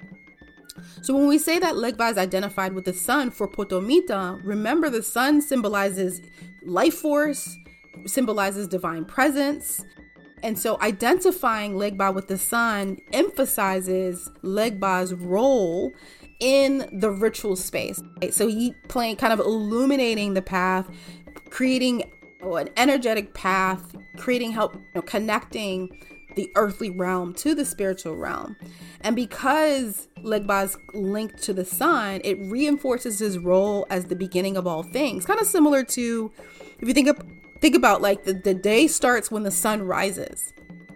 So when we say that Legba is identified with the sun for Potomita, remember the sun symbolizes life force, symbolizes divine presence. And so identifying Legba with the sun emphasizes Legba's role in the ritual space. Right? So he playing kind of illuminating the path, creating an energetic path, creating help, you know, connecting the earthly realm to the spiritual realm. And because Legba is linked to the sun, it reinforces his role as the beginning of all things. Kind of similar to, if you think of Think about like the, the day starts when the sun rises.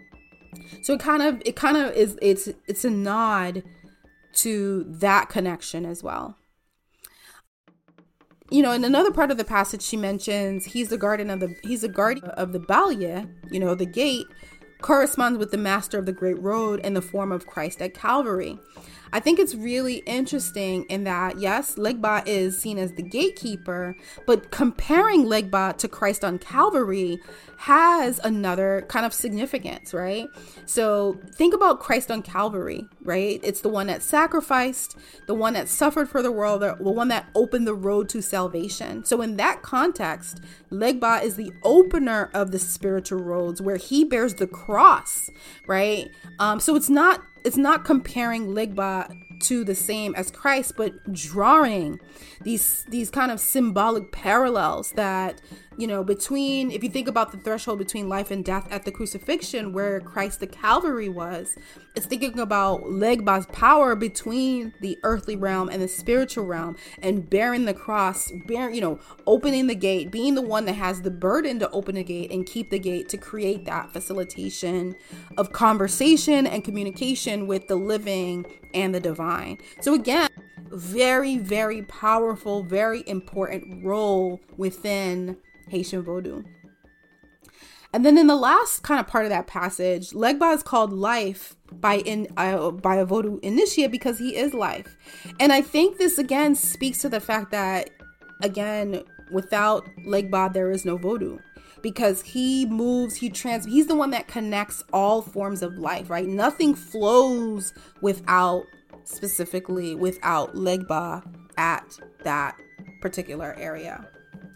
So it kind of it kind of is it's it's a nod to that connection as well. You know, in another part of the passage, she mentions he's the guardian of the he's the guardian of the Balye, you know, the gate, corresponds with the master of the great road in the form of Christ at Calvary. I think it's really interesting in that, yes, Legba is seen as the gatekeeper, but comparing Legba to Christ on Calvary has another kind of significance, right? So think about Christ on Calvary, right? It's the one that sacrificed, the one that suffered for the world, the one that opened the road to salvation. So in that context, Legba is the opener of the spiritual roads where he bears the cross, right? Um, so it's not It's not comparing Legba to the same as Christ, but drawing these these kind of symbolic parallels that, you know, between, if you think about the threshold between life and death at the crucifixion where Christ the Calvary was, it's thinking about Legba's power between the earthly realm and the spiritual realm and bearing the cross, bearing, you know, opening the gate, being the one that has the burden to open the gate and keep the gate to create that facilitation of conversation and communication with the living and the divine. So again, very, very powerful, very important role within Haitian Vodou. And then in the last kind of part of that passage, Legba is called life by in uh, by a Vodou initiate because he is life. And I think this again speaks to the fact that, again, without Legba, there is no Vodou. Because he moves, he trans, he's the one that connects all forms of life, right? Nothing flows without, specifically without Legba at that particular area.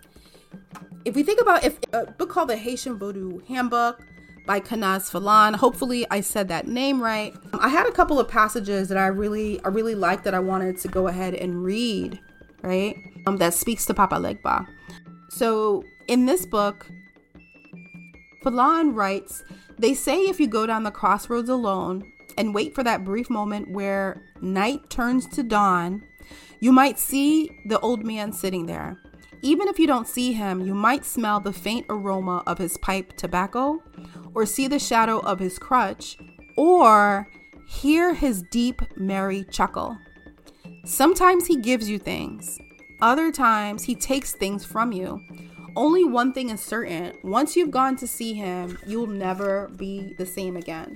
If we think about if a book called the Haitian Vodou Handbook by Kanaz Falan, hopefully I said that name right. I had a couple of passages that I really, I really liked that I wanted to go ahead and read, right? Um, that speaks to Papa Legba. So in this book, Falan writes, they say if you go down the crossroads alone and wait for that brief moment where night turns to dawn, you might see the old man sitting there. Even if you don't see him, you might smell the faint aroma of his pipe tobacco, or see the shadow of his crutch, or hear his deep, merry chuckle. Sometimes he gives you things. Other times he takes things from you. Only one thing is certain. Once you've gone to see him, you'll never be the same again.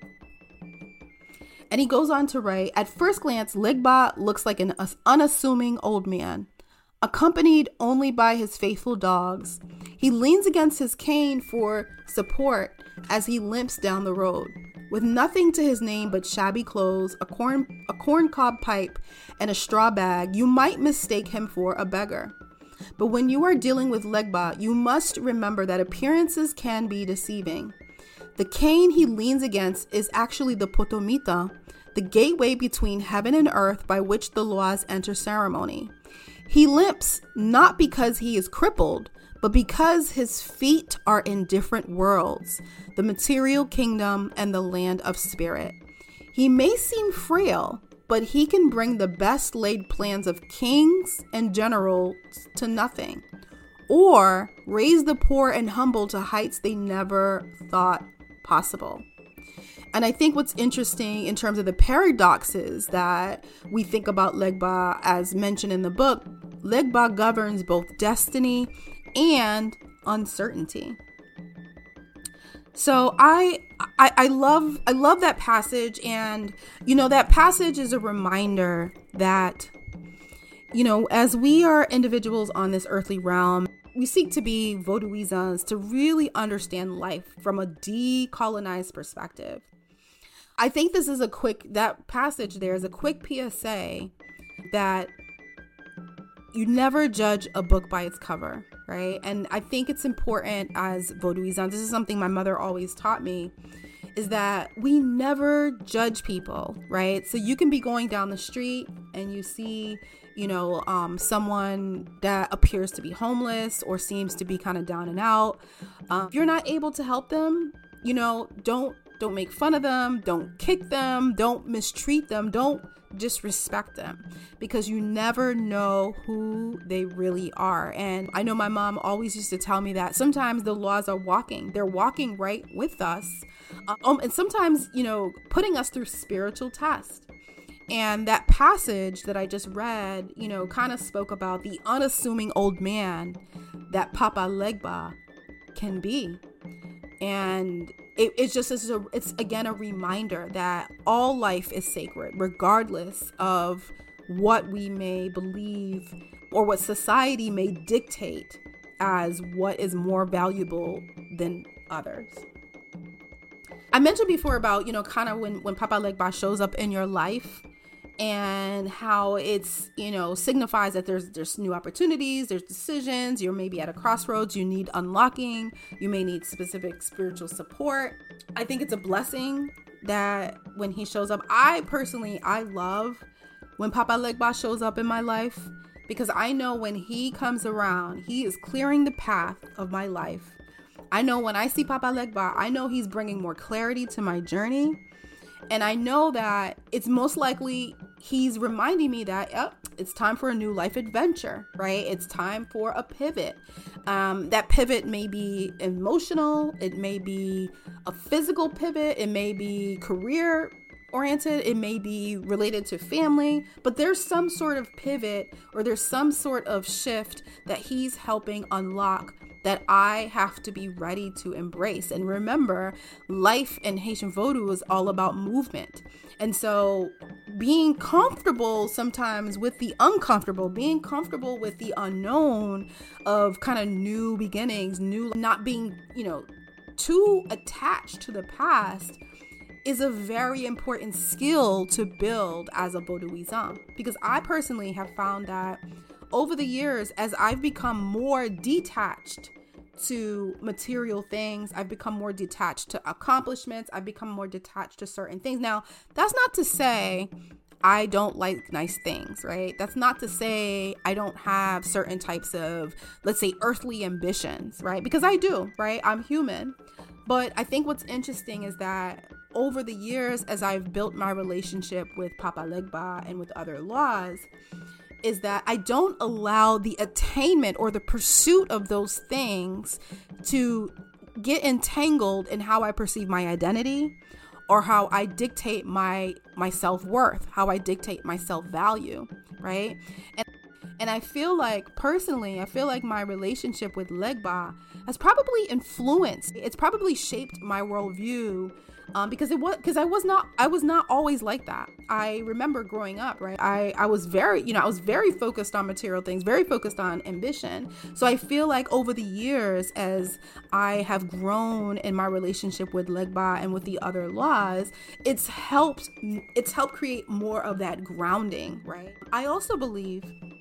And he goes on to write, at first glance, Legba looks like an unassuming old man, accompanied only by his faithful dogs. He leans against his cane for support as he limps down the road. With nothing to his name but shabby clothes, a corn a corncob pipe, and a straw bag, you might mistake him for a beggar. But when you are dealing with Legba, you must remember that appearances can be deceiving. The cane he leans against is actually the potomita, the gateway between heaven and earth by which the laws enter ceremony. He limps not because he is crippled, but because his feet are in different worlds, the material kingdom and the land of spirit. He may seem frail, but he can bring the best laid plans of kings and generals to nothing, or raise the poor and humble to heights they never thought possible. And I think what's interesting in terms of the paradoxes that we think about Legba, as mentioned in the book, Legba governs both destiny and uncertainty. So I, I I love I love that passage, and you know that passage is a reminder that, you know, as we are individuals on this earthly realm, we seek to be Vodouisans, to really understand life from a decolonized perspective. I think this is a quick, that passage there is a quick P S A that you never judge a book by its cover, right? And I think it's important as Vodouisans, this is something my mother always taught me, is that we never judge people, right? So you can be going down the street and you see, you know, um, someone that appears to be homeless or seems to be kind of down and out. Um, if you're not able to help them, you know, don't Don't make fun of them. Don't kick them. Don't mistreat them. Don't disrespect them, because you never know who they really are. And I know my mom always used to tell me that sometimes the laws are walking. They're walking right with us. Um, and sometimes, you know, putting us through spiritual tests. And that passage that I just read, you know, kind of spoke about the unassuming old man that Papa Legba can be. And it, it's just, it's, a, it's again, a reminder that all life is sacred, regardless of what we may believe or what society may dictate as what is more valuable than others. I mentioned before about, you know, kind of when, when Papa Legba shows up in your life, and how it's, you know, signifies that there's there's new opportunities, there's decisions, you're maybe at a crossroads, you need unlocking, you may need specific spiritual support. I think it's a blessing that when he shows up, I personally, I love when Papa Legba shows up in my life, because I know when he comes around, he is clearing the path of my life. I know when I see Papa Legba, I know he's bringing more clarity to my journey. And I know that it's most likely he's reminding me that oh, it's time for a new life adventure, right? It's time for a pivot. Um, that pivot may be emotional. It may be a physical pivot. It may be career oriented. It may be related to family. But there's some sort of pivot, or there's some sort of shift that he's helping unlock, that I have to be ready to embrace. And remember, life in Haitian Vodou is all about movement. And so being comfortable sometimes with the uncomfortable, being comfortable with the unknown of kind of new beginnings, new, not being, you know, too attached to the past, is a very important skill to build as a Vodouisan. Because I personally have found that over the years, as I've become more detached to material things, I've become more detached to accomplishments, I've become more detached to certain things. Now, that's not to say I don't like nice things, right? That's not to say I don't have certain types of, let's say, earthly ambitions, right? Because I do, right? I'm human. But I think what's interesting is that over the years, as I've built my relationship with Papa Legba and with other laws, is that I don't allow the attainment or the pursuit of those things to get entangled in how I perceive my identity or how I dictate my my self-worth, how I dictate my self-value, right? And and I feel like, personally, I feel like my relationship with Legba has probably influenced, it's probably shaped my worldview. Um, because it was, because I was not, I was not always like that. I remember growing up, right? I, I was very, you know, I was very focused on material things, very focused on ambition. So I feel like over the years, as I have grown in my relationship with Legba and with the other laws, it's helped, it's helped create more of that grounding, right? I also believe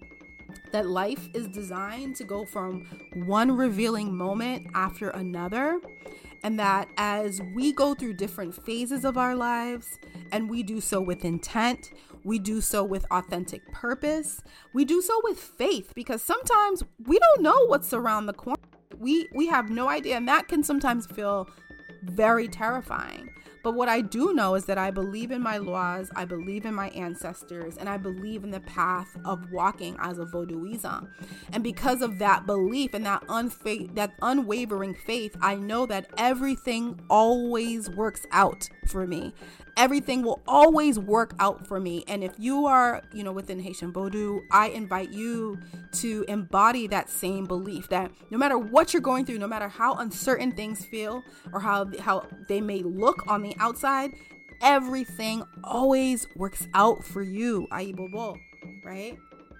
that life is designed to go from one revealing moment after another. And that as we go through different phases of our lives, and we do so with intent, we do so with authentic purpose, we do so with faith, because sometimes we don't know what's around the corner. We we have no idea, and that can sometimes feel very terrifying. But what I do know is that I believe in my laws, I believe in my ancestors, and I believe in the path of walking as a Vodouisan. And because of that belief and that unfa- that unwavering faith, I know that everything always works out for me. Everything will always work out for me. And if you are, you know, within Haitian Vodou, I invite you to embody that same belief that no matter what you're going through, no matter how uncertain things feel or how, how they may look on the outside, everything always works out for you. Ayi bobo, right?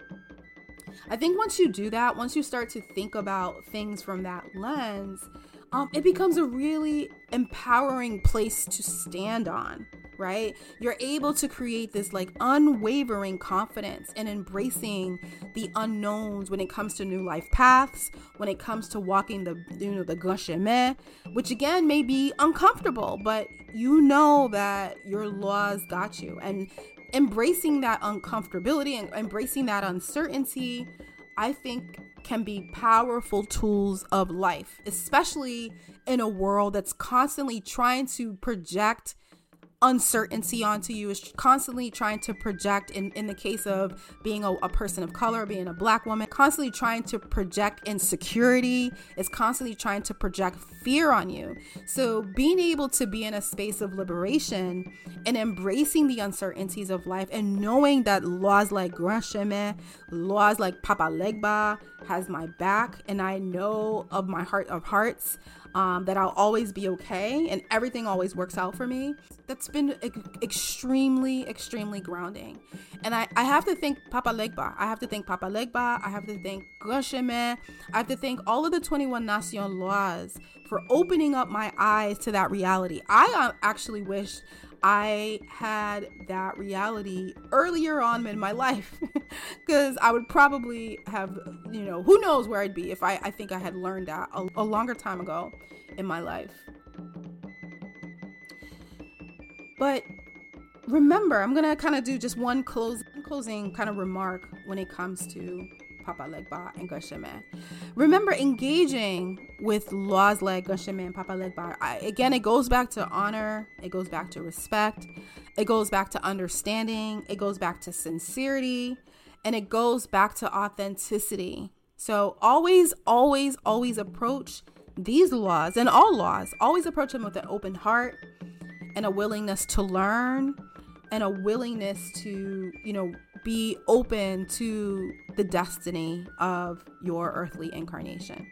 I think once you do that, once you start to think about things from that lens, um, it becomes a really empowering place to stand on, right? You're able to create this like unwavering confidence and embracing the unknowns when it comes to new life paths, when it comes to walking the, you know, the grand chemin, which again may be uncomfortable, but you know that your laws got you. And embracing that uncomfortability and embracing that uncertainty, I think, can be powerful tools of life, especially in a world that's constantly trying to project uncertainty onto you, is constantly trying to project, in, in the case of being a, a person of color, being a Black woman, constantly trying to project insecurity, is constantly trying to project fear on you. So being able to be in a space of liberation and embracing the uncertainties of life and knowing that laws like Grand Chemin, laws like Papa Legba has my back, and I know of my heart of hearts Um, that I'll always be okay and everything always works out for me. That's been e- extremely, extremely grounding. And I, I have to thank Papa Legba. I have to thank Papa Legba. I have to thank Grand Chemin. I have to thank all of the twenty-one Nation laws for opening up my eyes to that reality. I uh, actually wish I had that reality earlier on in my life, because I would probably have, you know, who knows where I'd be if I, I think I had learned that a, a longer time ago in my life. But remember, I'm going to kind of do just one close, closing kind of remark when it comes to Papa Legba and Grand Chemin. Remember, engaging with laws like Grand Chemin and Papa Legba, I, again, it goes back to honor, it goes back to respect, it goes back to understanding, it goes back to sincerity, and it goes back to authenticity. So always, always, always approach these laws, and all laws, always approach them with an open heart and a willingness to learn and a willingness to, you know, be open to the destiny of your earthly incarnation.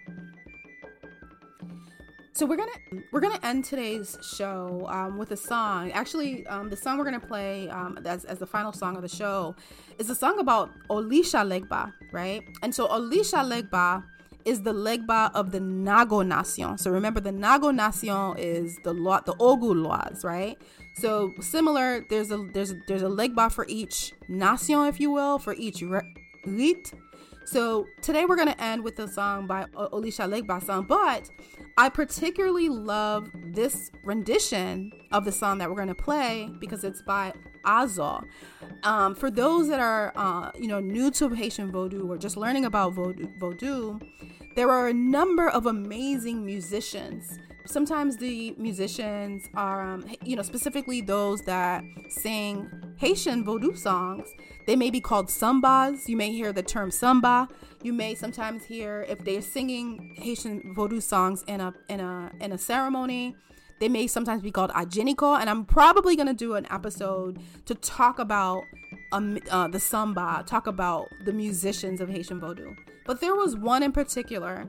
So we're gonna we're gonna end today's show um, with a song. Actually, um, the song we're gonna play um, as as the final song of the show is a song about Olisha Legba, right? And so Olisha Legba is the Legba of the Nago Nation. So remember, the Nago Nation is the law, the Ogu laws, right? So similar, there's a there's a, there's a Legba for each nation, if you will, for each rite. So today we're gonna end with a song by o- Olisha Legba song, but I particularly love this rendition of the song that we're gonna play because it's by Azo. Um, for those that are, uh, you know, new to Haitian Vodou or just learning about Vodou, Vodou, there are a number of amazing musicians. Sometimes the musicians are, um, you know, specifically those that sing Haitian Vodou songs. They may be called sambas. You may hear the term samba. You may sometimes hear, if they're singing Haitian Vodou songs in a in a in a ceremony, they may sometimes be called ajiniko. And I'm probably gonna do an episode to talk about um, uh, the samba, talk about the musicians of Haitian Vodou. But there was one in particular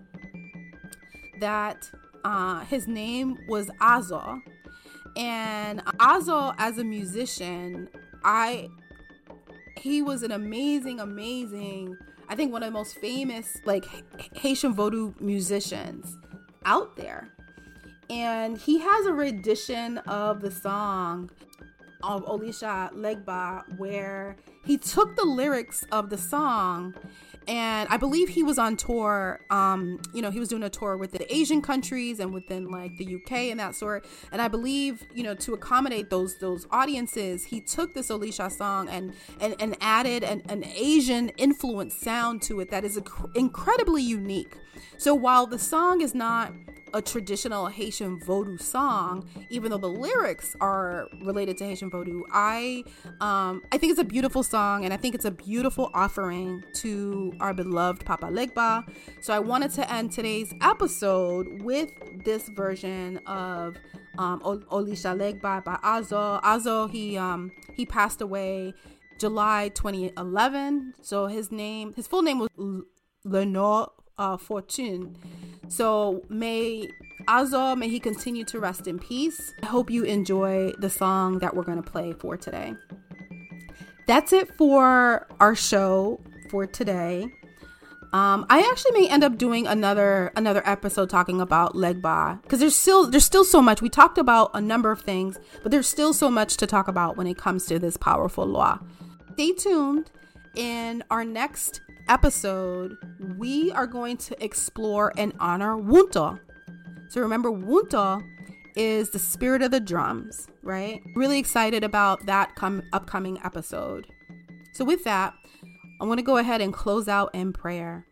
that. Uh, his name was Azo, and Azo, as a musician, I he was an amazing, amazing, I think one of the most famous like Haitian Vodou musicians out there. And he has a rendition of the song of Olisha Legba where he took the lyrics of the song, and I believe he was on tour, um, you know, he was doing a tour with the Asian countries and within like the U K and that sort. And I believe, you know, to accommodate those those audiences, he took this Olisha song and and, and added an, an Asian influence sound to it that is inc- incredibly unique. So while the song is not a traditional Haitian Vodou song, even though the lyrics are related to Haitian Vodou, I um, I think it's a beautiful song, and I think it's a beautiful offering to our beloved Papa Legba. So I wanted to end today's episode with this version of um, Olisha Legba by Azo. Azo, he um, he passed away July twenty eleven. So his name, his full name was Lenore Uh, Fortune. So may Azo, may he continue to rest in peace. I hope you enjoy the song that we're going to play for today. That's it for our show for today. Um, I actually may end up doing another another episode talking about Legba, because there's still there's still so much. We talked about a number of things, but there's still so much to talk about when it comes to this powerful law. Stay tuned. In our next episode, we are going to explore and honor Wunto. So remember, Wunto is the spirit of the drums, right? Really excited about that com- upcoming episode. So with that, I want to go ahead and close out in prayer.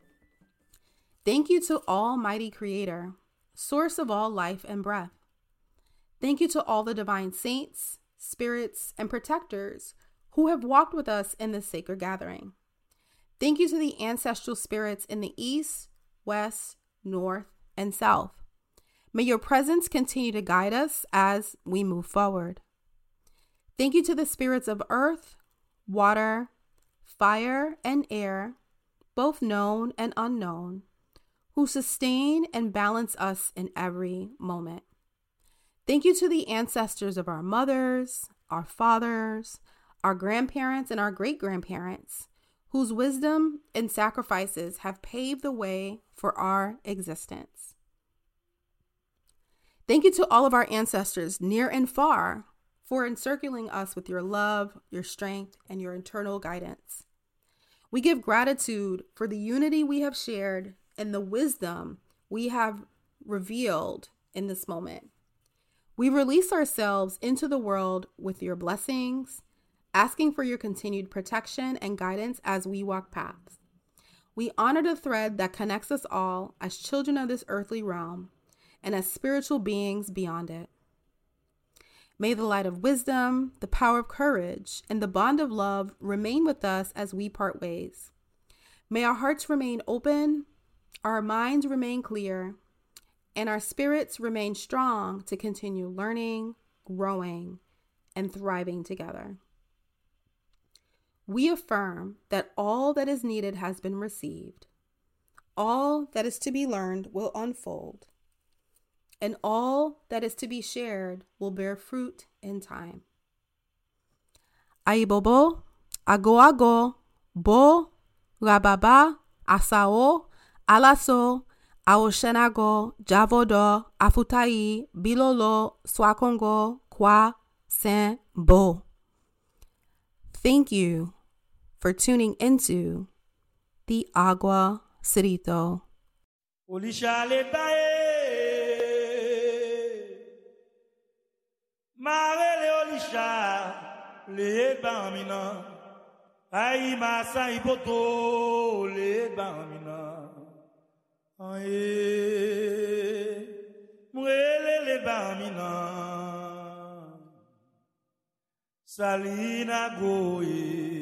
Thank you to Almighty Creator, source of all life and breath. Thank you to all the divine saints, spirits, and protectors who have walked with us in this sacred gathering. Thank you to the ancestral spirits in the east, west, north, and south. May your presence continue to guide us as we move forward. Thank you to the spirits of earth, water, fire, and air, both known and unknown, who sustain and balance us in every moment. Thank you to the ancestors of our mothers, our fathers, our grandparents, and our great-grandparents, whose wisdom and sacrifices have paved the way for our existence. Thank you to all of our ancestors, near and far, for encircling us with your love, your strength, and your eternal guidance. We give gratitude for the unity we have shared and the wisdom we have revealed in this moment. We release ourselves into the world with your blessings, asking for your continued protection and guidance as we walk paths. We honor the thread that connects us all as children of this earthly realm and as spiritual beings beyond it. May the light of wisdom, the power of courage, and the bond of love remain with us as we part ways. May our hearts remain open, our minds remain clear, and our spirits remain strong to continue learning, growing, and thriving together. We affirm that all that is needed has been received, all that is to be learned will unfold, and all that is to be shared will bear fruit in time. Aibobo, ago ago, bo, rababa, asao, alaso, aoshenago, javodo, afutai, bilolo, swakongo, kwa, sen, bo. Thank you for tuning into the Agua Cerrito. Olisha Legba, Marele Olisha. le bamina. Ay masa ipoto le bamina. Aye, mwele le bamina. Salina goye.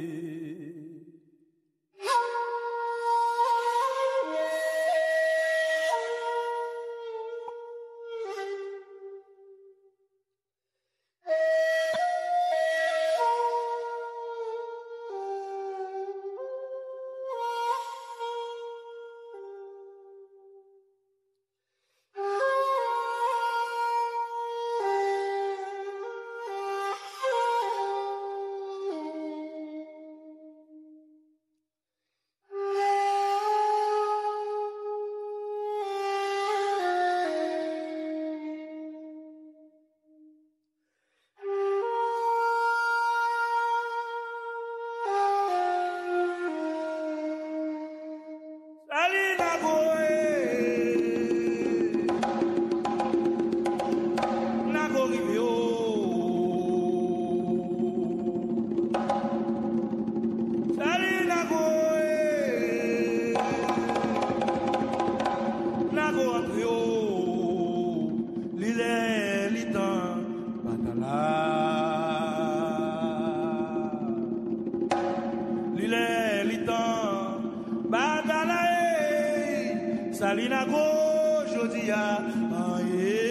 Salina go jodia aye.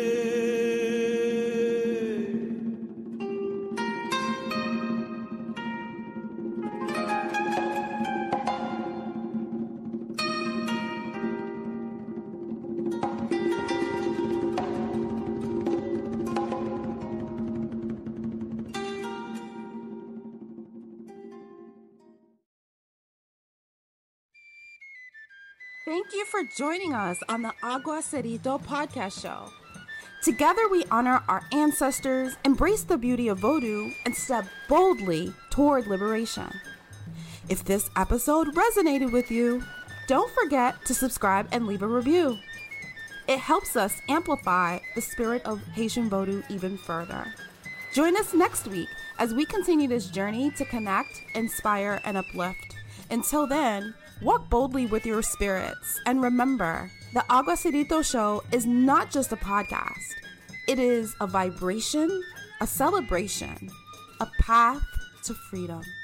Thank you for joining us on the Agua Cerrito podcast show. Together we honor our ancestors, embrace the beauty of Vodou, and step boldly toward liberation. If this episode resonated with you, don't forget to subscribe and leave a review. It helps us amplify the spirit of Haitian Vodou even further. Join us next week as we continue this journey to connect, inspire, and uplift. Until then, walk boldly with your spirits. And remember, the Agua Cerrito Show is not just a podcast. It is a vibration, a celebration, a path to freedom.